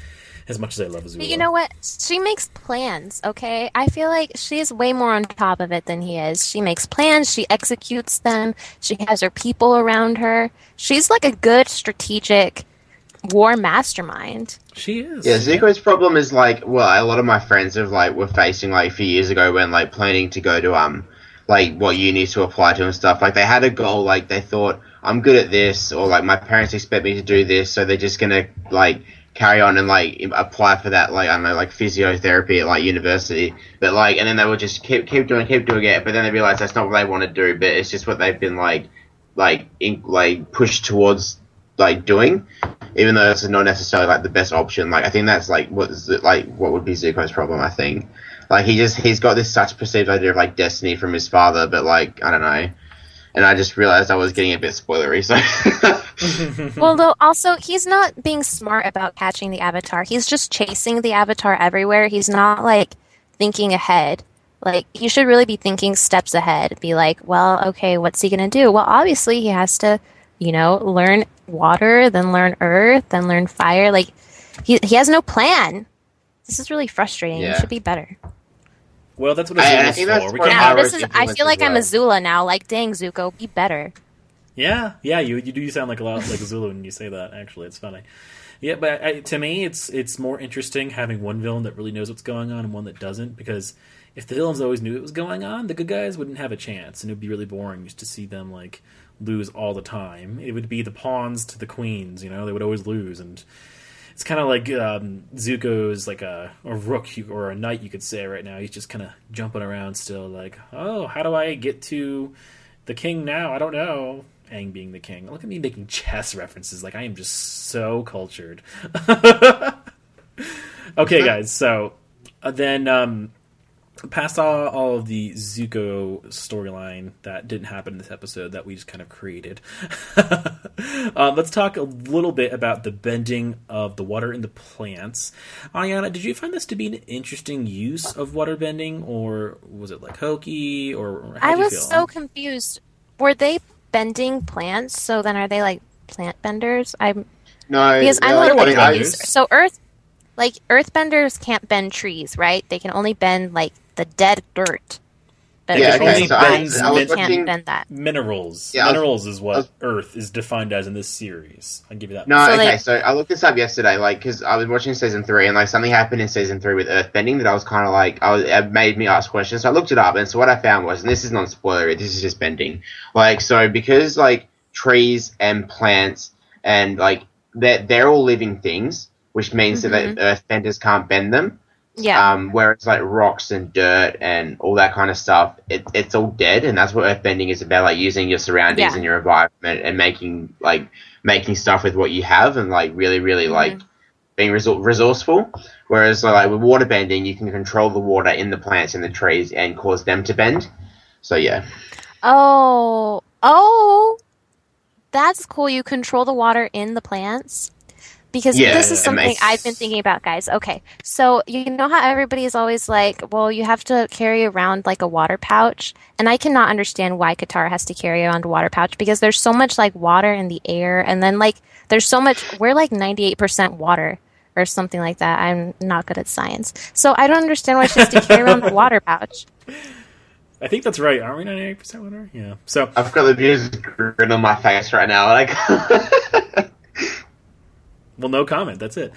as much as I love Azula, you know what? She makes plans. Okay, I feel like she's way more on top of it than he is. She makes plans. She executes them. She has her people around her. She's like a good strategic war mastermind. She is. Yeah, Zuko's problem is like, well, a lot of my friends have like were facing like a few years ago when like planning to go to like what uni to apply to and stuff. Like they had a goal, like they thought I'm good at this, or like my parents expect me to do this, so they're just gonna like carry on and like apply for that, like I don't know, like physiotherapy at like university. But like, and then they would just keep doing it. But then they realize that's not what they want to do, but it's just what they've been like pushed towards like doing, even though it's not necessarily like the best option. Like I think that's like what would be Zuko's problem. I think like he's got this such perceived idea of like destiny from his father, but like I don't know. And I just realized I was getting a bit spoilery. So, well, though, also he's not being smart about catching the Avatar. He's just chasing the Avatar everywhere. He's not like thinking ahead. Like he should really be thinking steps ahead. Be like, well, okay, what's he gonna do? Well, obviously he has to, learn water, then learn earth, then learn fire. Like he has no plan. This is really frustrating. Yeah. It should be better. Well, that's what Azula's for. I feel like I'm Azula now. Like, dang, Zuko, be better. Yeah, you do sound like a lot like Azula when you say that. Actually, it's funny. Yeah, but to me, it's more interesting having one villain that really knows what's going on and one that doesn't. Because if the villains always knew what was going on, the good guys wouldn't have a chance, and it would be really boring just to see them like lose all the time. It would be the pawns to the queens. They would always lose, and it's kind of like Zuko's like a rook or a knight, you could say right now. He's just kind of jumping around still, like, oh, how do I get to the king now? I don't know. Aang being the king. Look at me making chess references. Like, I am just so cultured. Okay, guys, so then past all of the Zuko storyline that didn't happen in this episode that we just kind of created, let's talk a little bit about the bending of the water in the plants. Ayana, did you find this to be an interesting use of water bending, or was it like hokey, or how I did you was feel? So confused. Were they bending plants? So then are they like plant benders? No, because I'm a little bit confused. benders. So earthbenders can't bend trees, right? They can only bend like the dead dirt. But Yeah, if okay, it's so ice, I was they can't watching- bend that. Minerals. Yeah, Minerals is what Earth is defined as in this series. I'll give you that. No, So, okay, like- so I looked this up yesterday, like, because I was watching season 3, and, like, something happened in season 3 with earthbending that I was kind of like, it made me ask questions, so I looked it up, and so what I found was, and this is not spoilery, this is just bending, like, so because, like, trees and plants, and like they're all living things, which means that earthbenders can't bend them. Yeah. Whereas like rocks and dirt and all that kind of stuff, it's all dead, and that's what earthbending is about, like using your surroundings and your environment and making stuff with what you have, and like really like being resourceful. Whereas like with waterbending, you can control the water in the plants and the trees and cause them to bend. So yeah. Oh, that's cool. You control the water in the plants. Because this is something I've been thinking about, guys. Okay, so you know how everybody is always like, well, you have to carry around like a water pouch, and I cannot understand why Katara has to carry around a water pouch, because there's so much like water in the air, and then like there's so much, we're like 98% water or something like that. I'm not good at science, so I don't understand why she has to carry around the water pouch. I think that's right. Aren't we 98% water? Yeah. So I've got the music grin on my face right now. Like. Well, no comment. That's it.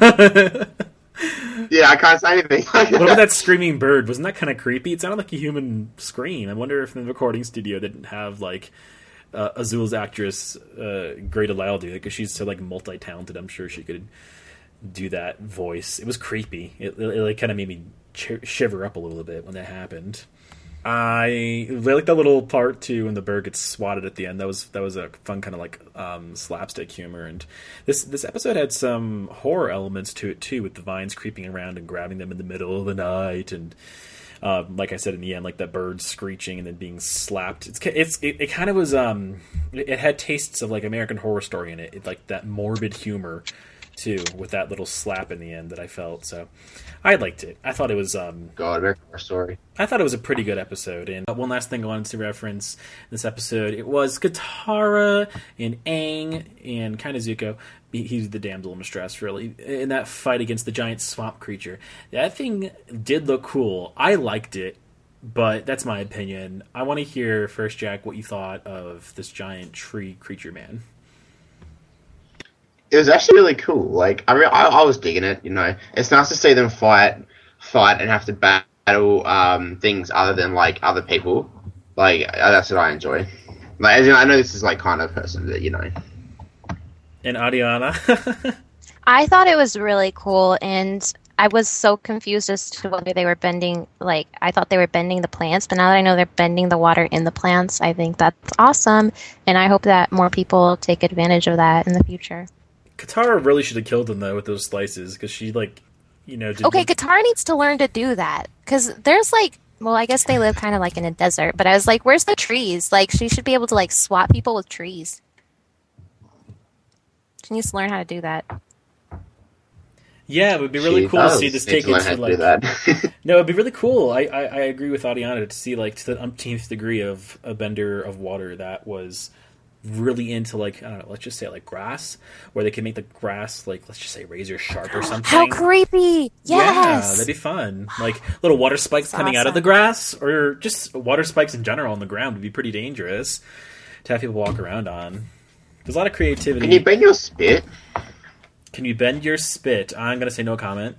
Yeah, I can't say anything. What about that screaming bird? Wasn't that kind of creepy? It sounded like a human scream. I wonder if the recording studio didn't have like Azul's actress Greta Lyle do it, because she's so like multi-talented. I'm sure she could do that voice. It was creepy. It like kind of made me shiver up a little bit when that happened. I like that little part too when the bird gets swatted at the end. That was a fun kind of like slapstick humor, and this episode had some horror elements to it too, with the vines creeping around and grabbing them in the middle of the night, and like I said in the end, like that bird screeching and then being slapped. It kind of was it had tastes of like American Horror Story in it. It like that morbid humor too, with that little slap in the end that I felt. So I liked it. I thought it was God, American Horror Story. I thought it was a pretty good episode. And one last thing I wanted to reference this episode, it was Katara and Aang and kind of Zuko. He's the damsel in distress, really, in that fight against the giant swamp creature. That thing did look cool. I liked it, but that's my opinion. I want to hear first, Jack, what you thought of this giant tree creature man. It was actually really cool. Like, I was digging it. You know, it's nice to see them fight, and have to battle things other than like other people. Like, that's what I enjoy. Like, as you know, I know this is like kind of person that, you know. And Adiana, I thought it was really cool, and I was so confused as to whether they were bending. Like, I thought they were bending the plants, but now that I know they're bending the water in the plants, I think that's awesome, and I hope that more people take advantage of that in the future. Katara really should have killed him though with those slices, because she like, you know. Okay, Katara needs to learn to do that, because there's like, well, I guess they live kind of like in a desert, but I was like, where's the trees? Like, she should be able to like swat people with trees. She needs to learn how to do that. Yeah, it would be really cool to see this take it to like. No, it'd be really cool. I agree with Adiana to see like to the umpteenth degree of a bender of water that was really into like, I don't know, let's just say like grass, where they can make the grass like, let's just say razor sharp or something. How creepy! Yes, yeah, that'd be fun. Like little water spikes coming out of the grass, or just water spikes in general on the ground would be pretty dangerous to have people walk around on. There's a lot of creativity. Can you bend your spit? Can you bend your spit? I'm gonna say no comment,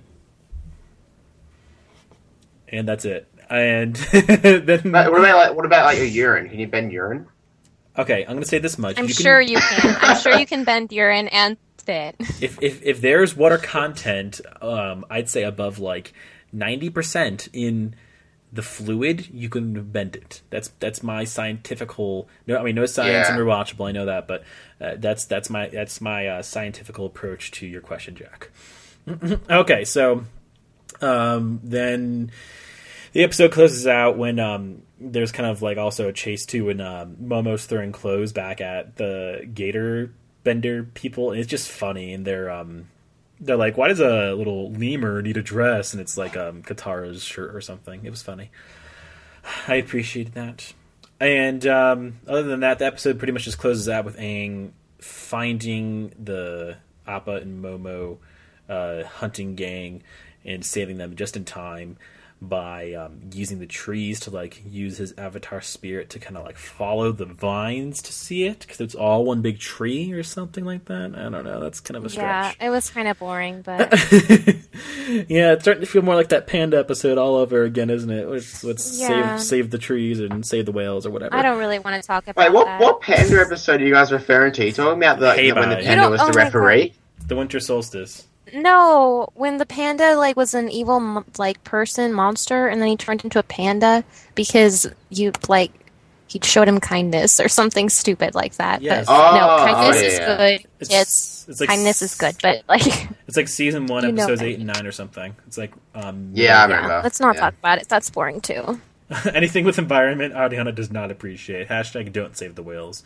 and that's it. And then what about like your urine? Can you bend urine? Okay, I'm going to say this much. I'm sure you can. I'm sure you can bend urine and spit. If there's water content, I'd say above like 90% in the fluid, you can bend it. That's my scientifical. No, I mean no science and rewatchable. I know that, but that's my scientific approach to your question, Jack. Okay, so then the episode closes out when there's kind of like also a chase too when Momo's throwing clothes back at the gator bender people, and it's just funny, and they're like, why does a little lemur need a dress? And it's like Katara's shirt or something. It was funny. I appreciated that. And other than that, the episode pretty much just closes out with Aang finding the Appa and Momo hunting gang and saving them just in time by using the trees to like use his avatar spirit to kind of like follow the vines to see it, because it's all one big tree or something like that. I don't know. That's kind of a stretch. Yeah, it was kind of boring, but Yeah, it's starting to feel more like that panda episode all over again, isn't it? Let's save the trees and save the whales or whatever. I don't really want to talk about Wait, that. what panda episode are you guys referring to? You talking about when the panda was the referee? The winter solstice. No, when the panda was an evil person monster, and then he turned into a panda because he showed him kindness or something stupid like that. Yes. But kindness is good. It's like kindness is good, but it's like season 1, episodes 8 and 9 or something. It's like I remember. Let's not talk about it. That's boring too. Anything with environment, Ariana does not appreciate. # don't save the whales.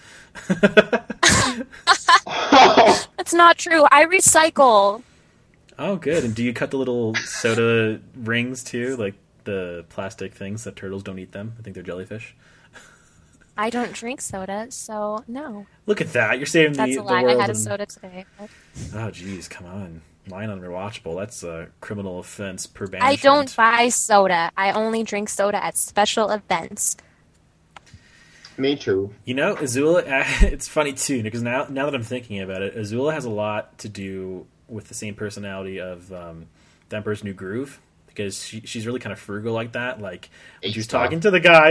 That's not true. I recycle. Oh, good. And do you cut the little soda rings too, like the plastic things that turtles don't eat them? I think they're jellyfish. I don't drink soda, so no. Look at that. You're saving That's the a lie. world. I had a soda today. Oh, jeez, come on. Lying on Rewatchable, that's a criminal offense per banishment. I don't buy soda. I only drink soda at special events. Me too. You know, Azula, it's funny too, because now that I'm thinking about it, Azula has a lot to do with the same personality of The Emperor's New Groove. Because she's really kind of frugal like that. Like when she's talking to the guy,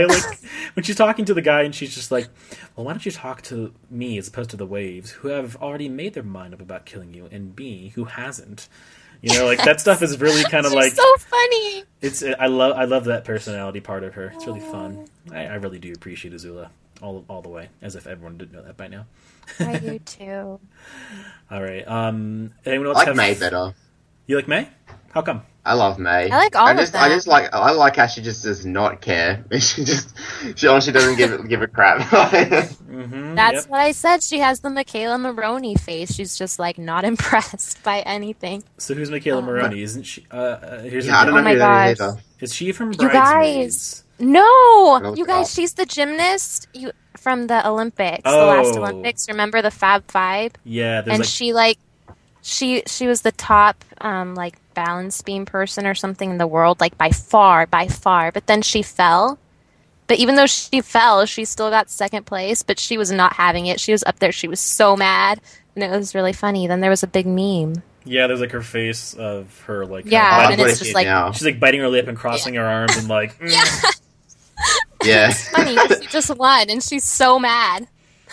and she's just like, "Well, why don't you talk to me as opposed to the waves, who have already made their mind up about killing you, and me, who hasn't." You know, like that stuff is really kind of like so funny. I love that personality part of her. It's really fun. I really do appreciate Azula all the way, as if everyone didn't know that by now. I do too. All right. Anyone else I like May better. You like May? How come? I love May. I like all of them. I like how she just does not care. She honestly doesn't give a crap. That's what I said. She has the Michaela Maroney face. She's just not impressed by anything. So who's Michaela Maroney? Isn't she? I don't know who that is either. Is she from You Bridesmaids? guys, no, you guys. She's the gymnast from the Olympics, the last Olympics. Remember the Fab Five? Yeah, and she was the top balance beam person or something in the world, by far. But then she fell. But even though she fell, she still got second place. But she was not having it. She was up there. She was so mad, and it was really funny. Then there was a big meme. Yeah, there's her face of her and it's just she's biting her lip and crossing her arms and Yeah. It's funny. She just won, and she's so mad.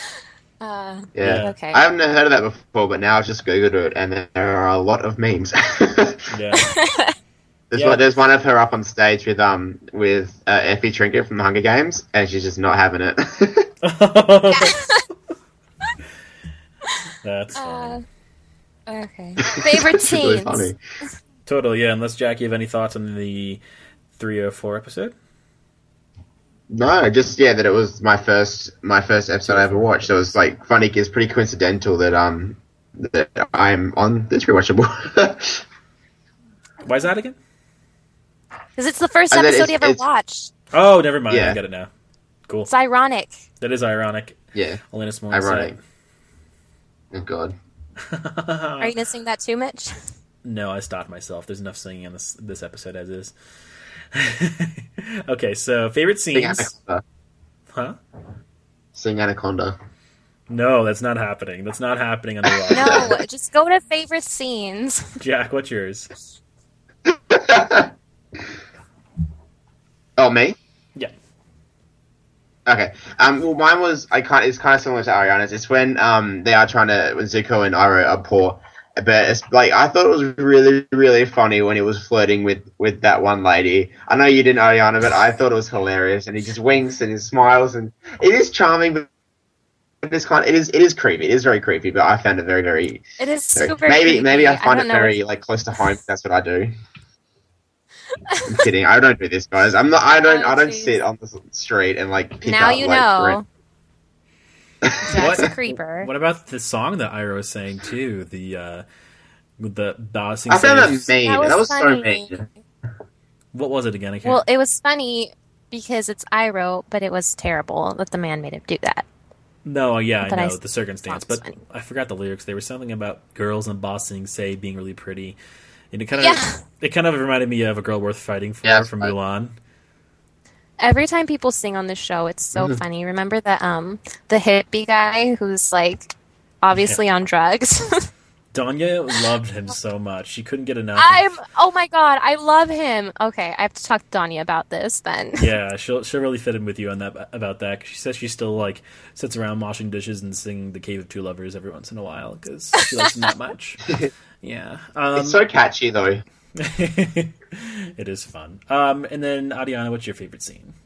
Yeah. Okay. I haven't heard of that before, but now I've just googled it, and there are a lot of memes. Yeah. There's one of her up on stage with Effie Trinket from the Hunger Games, and she's just not having it. That's funny. Okay. Favorite scenes. Really funny. Totally, yeah. Unless Jackie, have any thoughts on the 304 episode? No, just that it was my first episode I ever watched. So it was funny. It's pretty coincidental that I'm on this rewatchable. Why is that again? Because it's the first episode you ever watched. Oh, never mind. I get it now. Cool. It's ironic. That is ironic. Yeah. Alanis Morissette. Ironic. Oh God. Are you gonna sing that too, Mitch? No, I stopped myself. There's enough singing on this episode as is. Okay, so favorite scenes. Sing Anaconda. Huh? Sing Anaconda. No, that's not happening. That's not happening on the watch. No, just go to favorite scenes. Jack, what's yours? Oh, me? Yeah. Okay. Well, mine was it's kind of similar to Ariana's. It's when they are when Zuko and Iroh are poor. But it's I thought it was really, really funny when he was flirting with that one lady. I know you didn't, Ariana, but I thought it was hilarious. And he just winks and he smiles, and it is charming, but it's it is creepy. It is very creepy, but I found it very, very. It is super maybe creepy. I find it very close to home. That's what I do. I'm kidding. I don't do this, guys. I'm not. I don't sit on the street and pick now up you know. rent. Jack's a creeper. What about the song that Iroh was saying too? With the bossing. I found that mean. That was so funny. mean. What was it again? Well, it was funny because it's Iroh, but it was terrible that the man made him do that. No, yeah, But I know the circumstance, but funny. I forgot the lyrics. They were something about girls and bossing say being really pretty, and it kind of reminded me of A Girl Worth Fighting For from Mulan. Every time people sing on this show, it's so funny. Remember the hippie guy who's obviously on drugs? Danya loved him so much. She couldn't get enough. Oh my god, I love him. Okay, I have to talk to Danya about this then. Yeah, she'll really fit in with you on that about that. 'Cause she says she still like sits around washing dishes and singing "The Cave of Two Lovers" every once in a while because she likes him that much. Yeah, it's so catchy though. It is fun. And then Adiana, what's your favorite scene?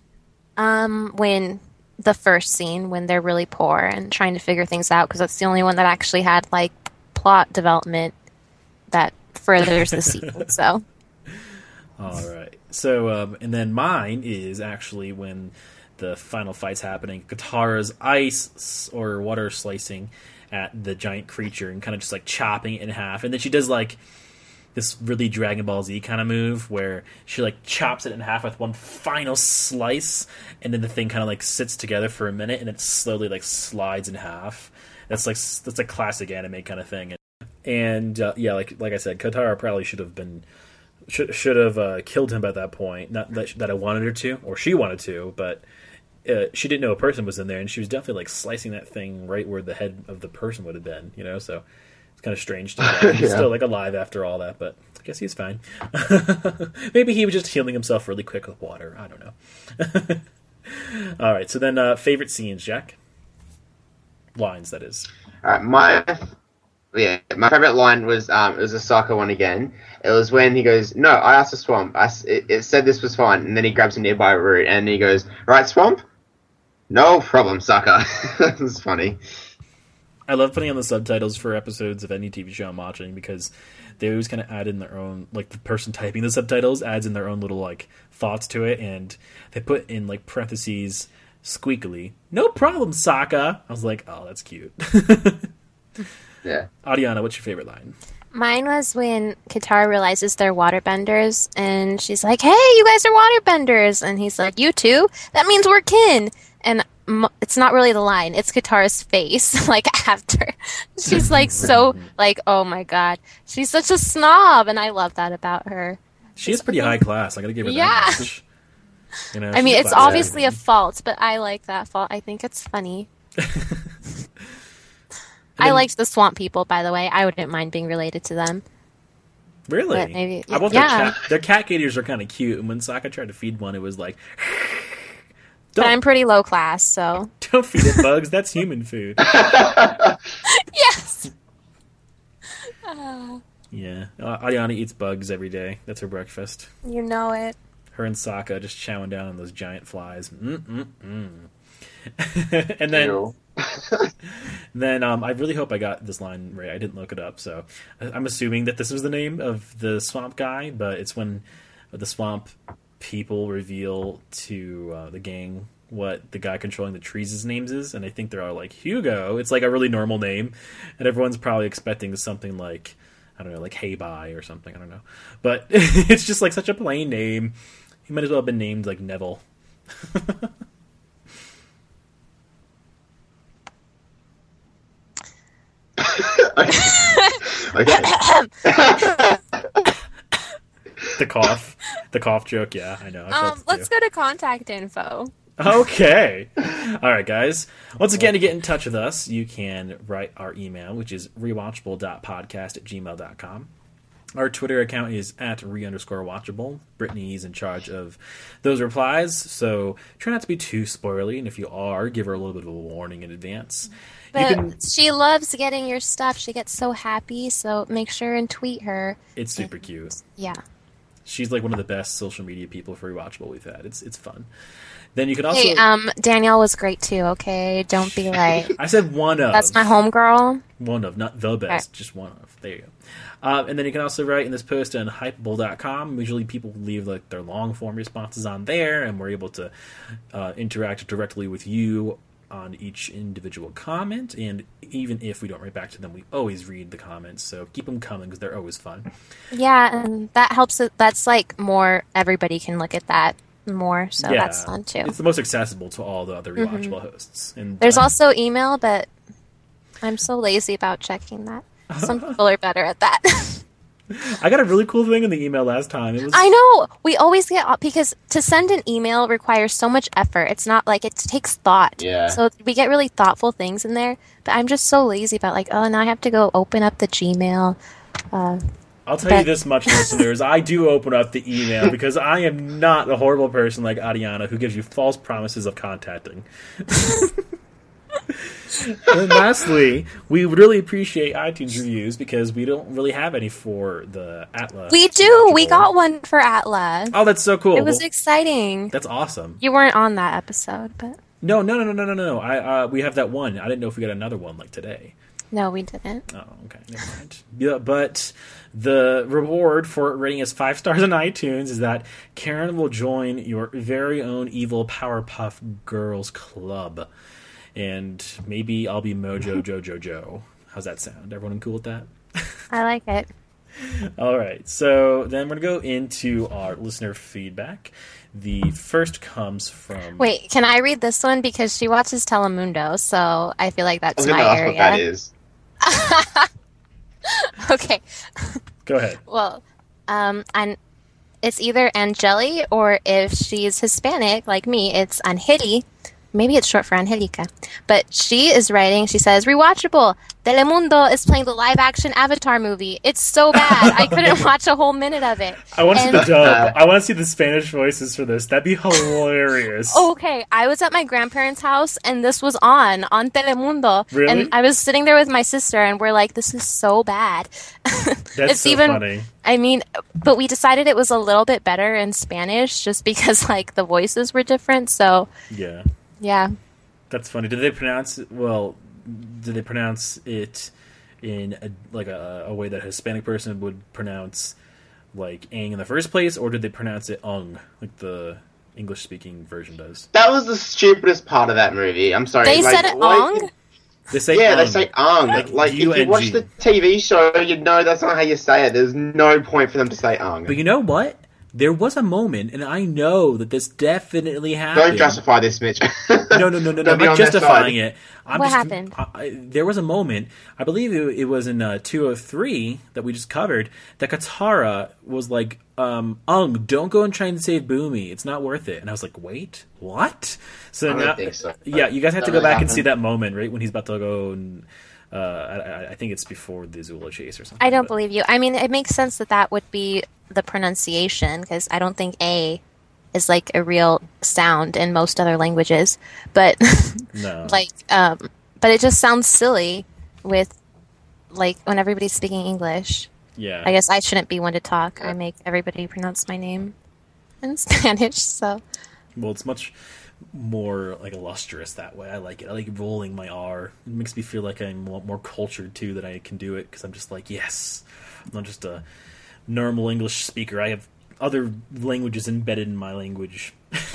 When the first scene when they're really poor and trying to figure things out because that's the only one that actually had like plot development that furthers the sequel. So, all right. So, and then mine is actually when the final fight's happening. Katara's ice or water slicing at the giant creature and kind of just like chopping it in half, and then she does like this really Dragon Ball Z kind of move where she like chops it in half with one final slice, and then the thing kind of like sits together for a minute, and it slowly like slides in half. That's a classic anime kind of thing, and yeah, like I said, Katara probably should have killed him at that point. Not that I wanted her to, or she wanted to, but she didn't know a person was in there, and she was definitely like slicing that thing right where the head of the person would have been. You know, so. It's kind of strange to me. He's still like alive after all that, but I guess he's fine. Maybe he was just healing himself really quick with water. I don't know. All right, so then favorite scenes, Jack? Lines, that is. My favorite line was it was a Sokka one again. It was when he goes, "No, I asked the swamp. It said this was fine," and then he grabs a nearby root and he goes, "Right, swamp? No problem, Sokka." That was funny. I love putting on the subtitles for episodes of any TV show I'm watching because they always kind of add in their own, like the person typing the subtitles adds in their own little like thoughts to it, and they put in like parentheses squeakily, "No problem, Sokka." I was like, oh, that's cute. Yeah. Adiana, what's your favorite line? Mine was when Katara realizes they're waterbenders, and she's like, "Hey, you guys are waterbenders," and he's like, "You too? That means we're kin." And it's not really the line; it's Katara's face. Like after, she's like so like, "Oh my god, she's such a snob," and I love that about her. She is pretty high class. I gotta give her that much. You know, I mean, it's obviously a fault, but I like that fault. I think it's funny. I liked the swamp people, by the way. I wouldn't mind being related to them. Really? But maybe, their cat gators are kind of cute, and when Sokka tried to feed one, it was like... But I'm pretty low class, so... Don't feed it bugs. That's human food. Yes! Yeah. Adiana eats bugs every day. That's her breakfast. You know it. Her and Sokka just chowing down on those giant flies. And then... then I really hope I got this line right. I didn't look it up, so I'm assuming that this was the name of the swamp guy, but it's when the swamp people reveal to the gang what the guy controlling the trees' names is, and I think they're all like Hugo. It's like a really normal name, and everyone's probably expecting something like, I don't know, like Hey Bye or something. I don't know, but it's just like such a plain name. He might as well have been named like Neville. Okay. The cough joke. Yeah, I know. Let's go to contact info. Okay. All right, guys. Once again, to get in touch with us, you can write our email, which is rewatchable.podcast@gmail.com. Our Twitter account is @re_watchable. Brittany's in charge of those replies, so try not to be too spoilery, and if you are, give her a little bit of a warning in advance. But she loves getting your stuff. She gets so happy, so make sure and tweet her. It's super cute. Yeah. She's like one of the best social media people for Rewatchable we've had. It's fun. Then you can also... Hey, Danielle was great too, okay? Don't be like... I said one of. That's my homegirl. One of, not the best, just one of. There you go. And then you can also write in this post on Hypeable.com. Usually people leave like their long-form responses on there, and we're able to interact directly with you on each individual comment, and even if we don't write back to them, we always read the comments, so keep them coming because they're always fun. Yeah, and that helps. That's like more, everybody can look at that more, so yeah, that's fun too. It's the most accessible to all the other Rewatchable hosts. And there's also email, but I'm so lazy about checking that. Some people are better at that. I got a really cool thing in the email last time. I know. We always get, because to send an email requires so much effort. It's not like, it takes thought. Yeah. So we get really thoughtful things in there. But I'm just so lazy about like, oh, now I have to go open up the Gmail. I'll tell you this much, listeners. I do open up the email because I am not a horrible person like Ariana who gives you false promises of contacting. And lastly, we would really appreciate iTunes reviews because we don't really have any for the Atla. We do. We got one for Atla. Oh, that's so cool. It was exciting. That's awesome. You weren't on that episode, but... No. We have that one. I didn't know if we got another one like today. No, we didn't. Oh, okay. Never mind. Yeah, but the reward for rating us 5 stars on iTunes is that Karen will join your very own evil Powerpuff Girls club. And maybe I'll be Mojo Jojo Joe. How's that sound? Everyone cool with that? I like it. All right. So then we're going to go into our listener feedback. The first comes from... Wait, can I read this one? Because she watches Telemundo, so I feel like that's my area. What that is. Okay. Go ahead. Well, and it's either Angeli, or if she's Hispanic like me, it's Angeli. Maybe it's short for Angelica. But she is writing, she says, rewatchable. Telemundo is playing the live-action Avatar movie. It's so bad. I couldn't watch a whole minute of it. I want to see the dub. I want to see the Spanish voices for this. That'd be hilarious. Okay, I was at my grandparents' house, and this was on Telemundo. Really? And I was sitting there with my sister, and we're like, this is so bad. That's so funny. I mean, but we decided it was a little bit better in Spanish, just because, like, the voices were different, so... Yeah. That's funny. Did they pronounce it, did they pronounce it in a way that a Hispanic person would pronounce like Aang in the first place, or did they pronounce it Ung like the English speaking version does? That was the stupidest part of that movie. I'm sorry. They said it Ung? They say Ung. They say Ung. Like if you watch the TV show, you know that's not how you say it. There's no point for them to say Ung. But you know what? There was a moment, and I know that this definitely happened. Don't justify this, Mitch. No. I'm not justifying it. What happened? There was a moment, I believe it was in 203 that we just covered, that Katara was like, Ung, don't go and try and save Boomy. It's not worth it. And I was like, wait, what? So I don't think so. Yeah, you guys have to go back and see that moment, right, when he's about to go and... I think it's before the Zula chase or something. I don't believe you. I mean, it makes sense that would be the pronunciation, because I don't think A is like a real sound in most other languages. But no. But it just sounds silly with like when everybody's speaking English. Yeah. I guess I shouldn't be one to talk. I make everybody pronounce my name in Spanish, so. Well, it's much more like illustrious that way. I like it. I like rolling my R. It makes me feel like I'm more cultured too, that I can do it, because I'm just like, yes, I'm not just a normal English speaker. I have other languages embedded in my language.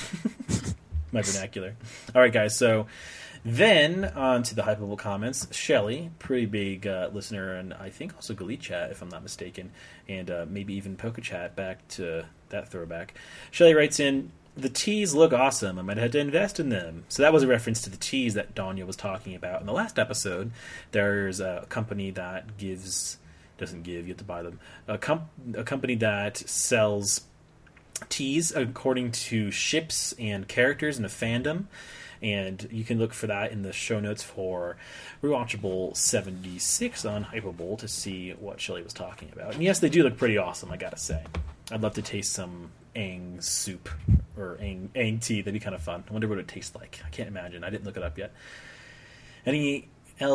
My vernacular. All right, guys, so then on to the Hypeable comments. Shelly, pretty big listener, and I think also Galit Chat, if I'm not mistaken, and maybe even PokeChat, back to that throwback. Shelly writes in, the teas look awesome. I might have to invest in them. So that was a reference to the teas that Danya was talking about in the last episode. There's a company that doesn't give, you have to buy them. A company that sells teas according to ships and characters in a fandom. And you can look for that in the show notes for Rewatchable 76 on Hypeable to see what Shelly was talking about. And yes, they do look pretty awesome, I gotta say. I'd love to taste some Aang soup or Aang tea. That'd be kind of fun. I wonder what it tastes like. I can't imagine. I didn't look it up yet. Anyone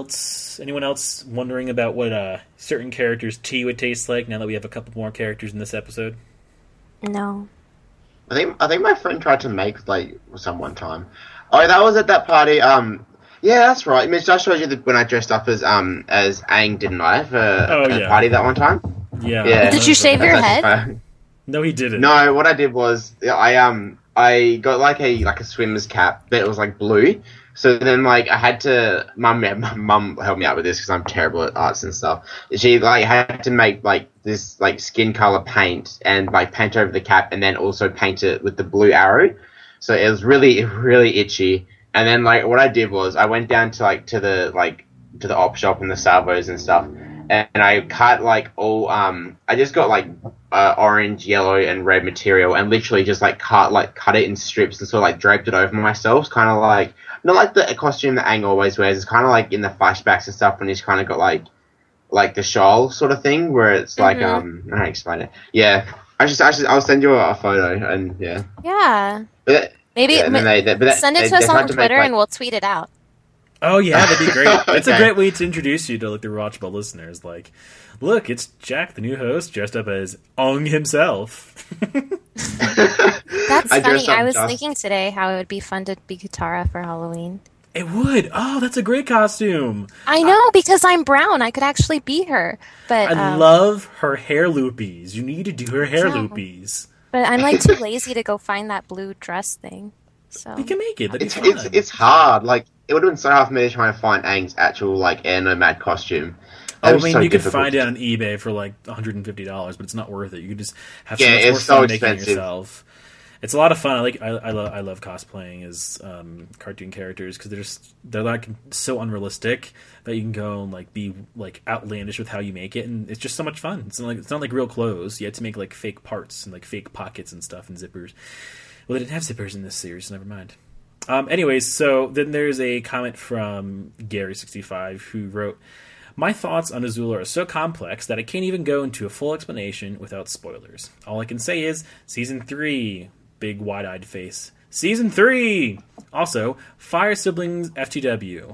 else wondering about what certain characters' tea would taste like now that we have a couple more characters in this episode? No. I think my friend tried to make like some one time. Oh, that was at that party. Yeah, that's right. Mitch, I showed you when I dressed up as Aang, didn't I? For a party that one time. Yeah. Did you shave your head? No, he didn't. No, what I did was I got like a swimmer's cap, but it was like blue. So then like I had to mum helped me out with this because I'm terrible at arts and stuff. She like had to make like this like skin color paint and like paint over the cap and then also paint it with the blue arrow. So it was really itchy. And then like what I did was I went down to the op shop and the salvos and stuff. and I cut like all I just got like orange, yellow, and red material, and literally just like cut it in strips and sort of like draped it over myself. It's kind of like not like the costume that Aang always wears. It's kind of like in the flashbacks and stuff when he's kind of got like the shawl sort of thing where it's like I don't know how to explain it. Yeah, I'll send you a photo and yeah. Yeah. But maybe send it to us on Twitter and we'll tweet it out. Oh yeah, that'd be great. That's a great way to introduce you to like the rewatchable listeners. Like, look, it's Jack, the new host, dressed up as Ong himself. That's funny. I was thinking today how it would be fun to be Katara for Halloween. It would. Oh, that's a great costume. I know, because I'm brown. I could actually be her. But I love her hair loopies. You need to do her hair loopies. But I'm like too lazy to go find that blue dress thing. So you can make it. It's hard. Like, it would have been so hard for me to try and find Aang's actual like Air Nomad costume. I mean, you could find it on eBay for like $150, but it's not worth it. You could just have so much more fun making it yourself. It's a lot of fun. I love cosplaying as cartoon characters because they're like so unrealistic that you can go and like be like outlandish with how you make it, and it's just so much fun. It's not like real clothes. You had to make like fake parts and like fake pockets and stuff and zippers. Well, they didn't have zippers in this series, so never mind. Anyways, so then there's a comment from Gary65 who wrote, "My thoughts on Azula are so complex that I can't even go into a full explanation without spoilers. All I can say is, Season 3, big wide-eyed face. Season 3! Also, Fire Siblings FTW.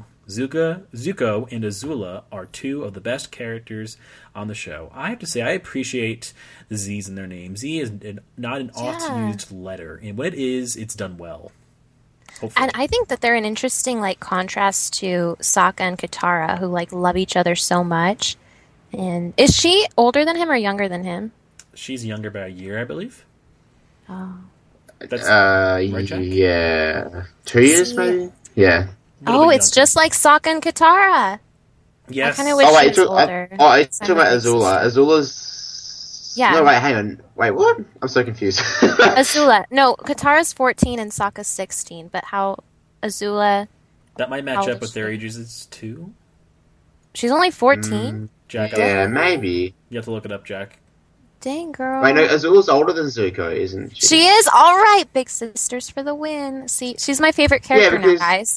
Zuko and Azula are two of the best characters on the show. I have to say, I appreciate the Z's in their names. Z is not an oft-used letter, and when it is, it's done well. Hopefully. And I think that they're an interesting like contrast to Sokka and Katara, who like love each other so much. And is she older than him or younger than him? She's younger by a year, I believe. Oh. That's right, Jack? Yeah. 2 years, maybe? Yeah. Oh, it's just like Sokka and Katara. Yes. I kind of wish she was older. It's talking about Azula. Azula's... Yeah. No, wait, hang on. Wait, what? I'm so confused. Azula. No, Katara's 14 and Sokka's 16, but how Azula... That might match up with their ages too. She's only 14? Jack, yeah, maybe. You have to look it up, Jack. Dang, girl. Wait, no, Azula's older than Zuko, isn't she? She is? All right, big sisters for the win. See, she's my favorite character now, guys.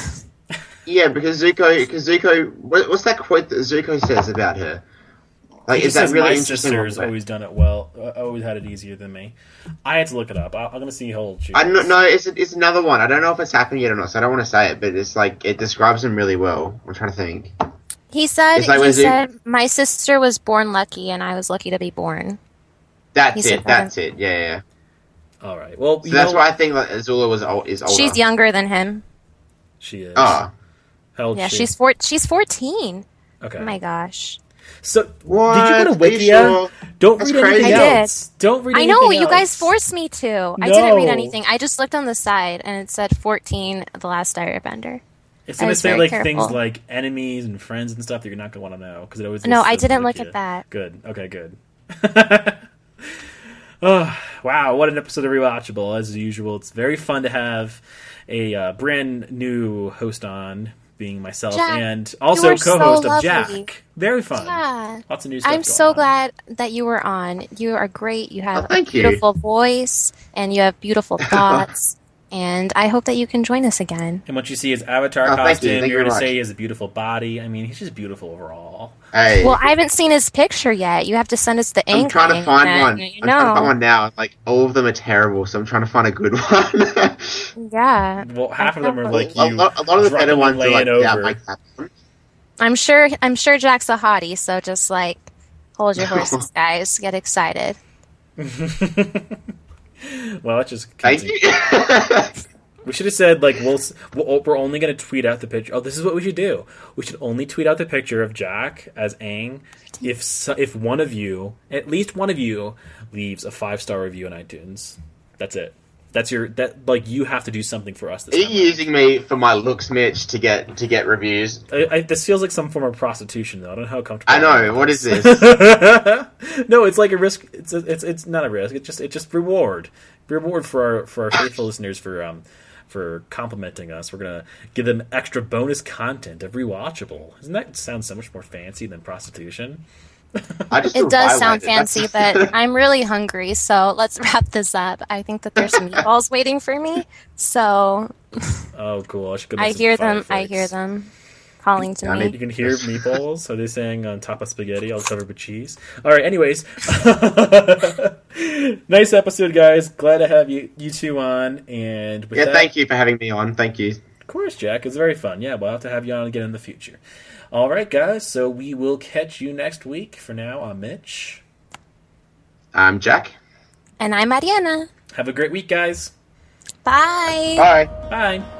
Yeah, because Zuko... What's that quote that Zuko says about her? Like, is that really interesting? My sister's always done it well. Always had it easier than me. I had to look it up. I'm going to see how old she is. No, it's another one. I don't know if it's happened yet or not, so I don't want to say it, but it's like, it describes him really well. I'm trying to think. He said, my sister was born lucky, and I was lucky to be born. That's it. Yeah. All right. Well, so that's why I think that Azula is older. She's younger than him. She is. Ah. How old is she? She's 14. Okay. Oh my gosh. So, what? Did you go to Wikia? Sure? Don't read anything else. Don't read anything else. I know, you guys forced me to. No. I didn't read anything. I just looked on the side, and it said 14, The Last Airbender. It's going to say like things like enemies and friends and stuff that you're not going to want to know. Because it always No, I didn't look at that. Good. Okay, good. Oh, wow, what an episode of Rewatchable. As usual, it's very fun to have a brand new host on, being myself, Jack, and also co-host so of Jack. Very fun. Yeah. Lots of new stuff. I'm so glad that you were on. You are great. You have a beautiful voice, and you have beautiful thoughts. And I hope that you can join us again. And once you see his avatar costume, you're going to say he has a beautiful body. I mean, he's just beautiful overall. Hey. Well, I haven't seen his picture yet. You have to send us the ink. I'm trying to find one. I'm trying to find one now. Like, all of them are terrible, so I'm trying to find a good one. Yeah. Well, half of them are like you. A lot of the better ones are like, over. I'm sure Jack's a hottie, so just like hold your horses, guys. Get excited. Well, it's just thank you. We should have said like we're only going to tweet out the picture. Oh, this is what we should do. We should only tweet out the picture of Jack as Aang if one of you, at least one of you, leaves a 5-star review on iTunes. That's it. You have to do something for us. Are you using me for my looks, Mitch, to get reviews? This feels like some form of prostitution, though. I don't know how comfortable. I know. What is this? No, it's like a risk. It's not a risk. It's just reward for our faithful listeners for for complimenting us. We're going to give them extra bonus content of Rewatchable. Doesn't that sound so much more fancy than prostitution? It does sound fancy, but I'm really hungry, so let's wrap this up. I think that there's some meatballs waiting for me, so... Oh, cool. I hear them calling to me. You can hear meatballs. Are they saying on top of spaghetti, all covered with cheese? All right, anyways. Nice episode, guys. Glad to have you two on. And with that, thank you for having me on. Thank you. Of course, Jack. It's very fun. Yeah, we'll have to have you on again in the future. All right, guys. So we will catch you next week. For now, I'm Mitch. I'm Jack. And I'm Mariana. Have a great week, guys. Bye. Bye. Bye.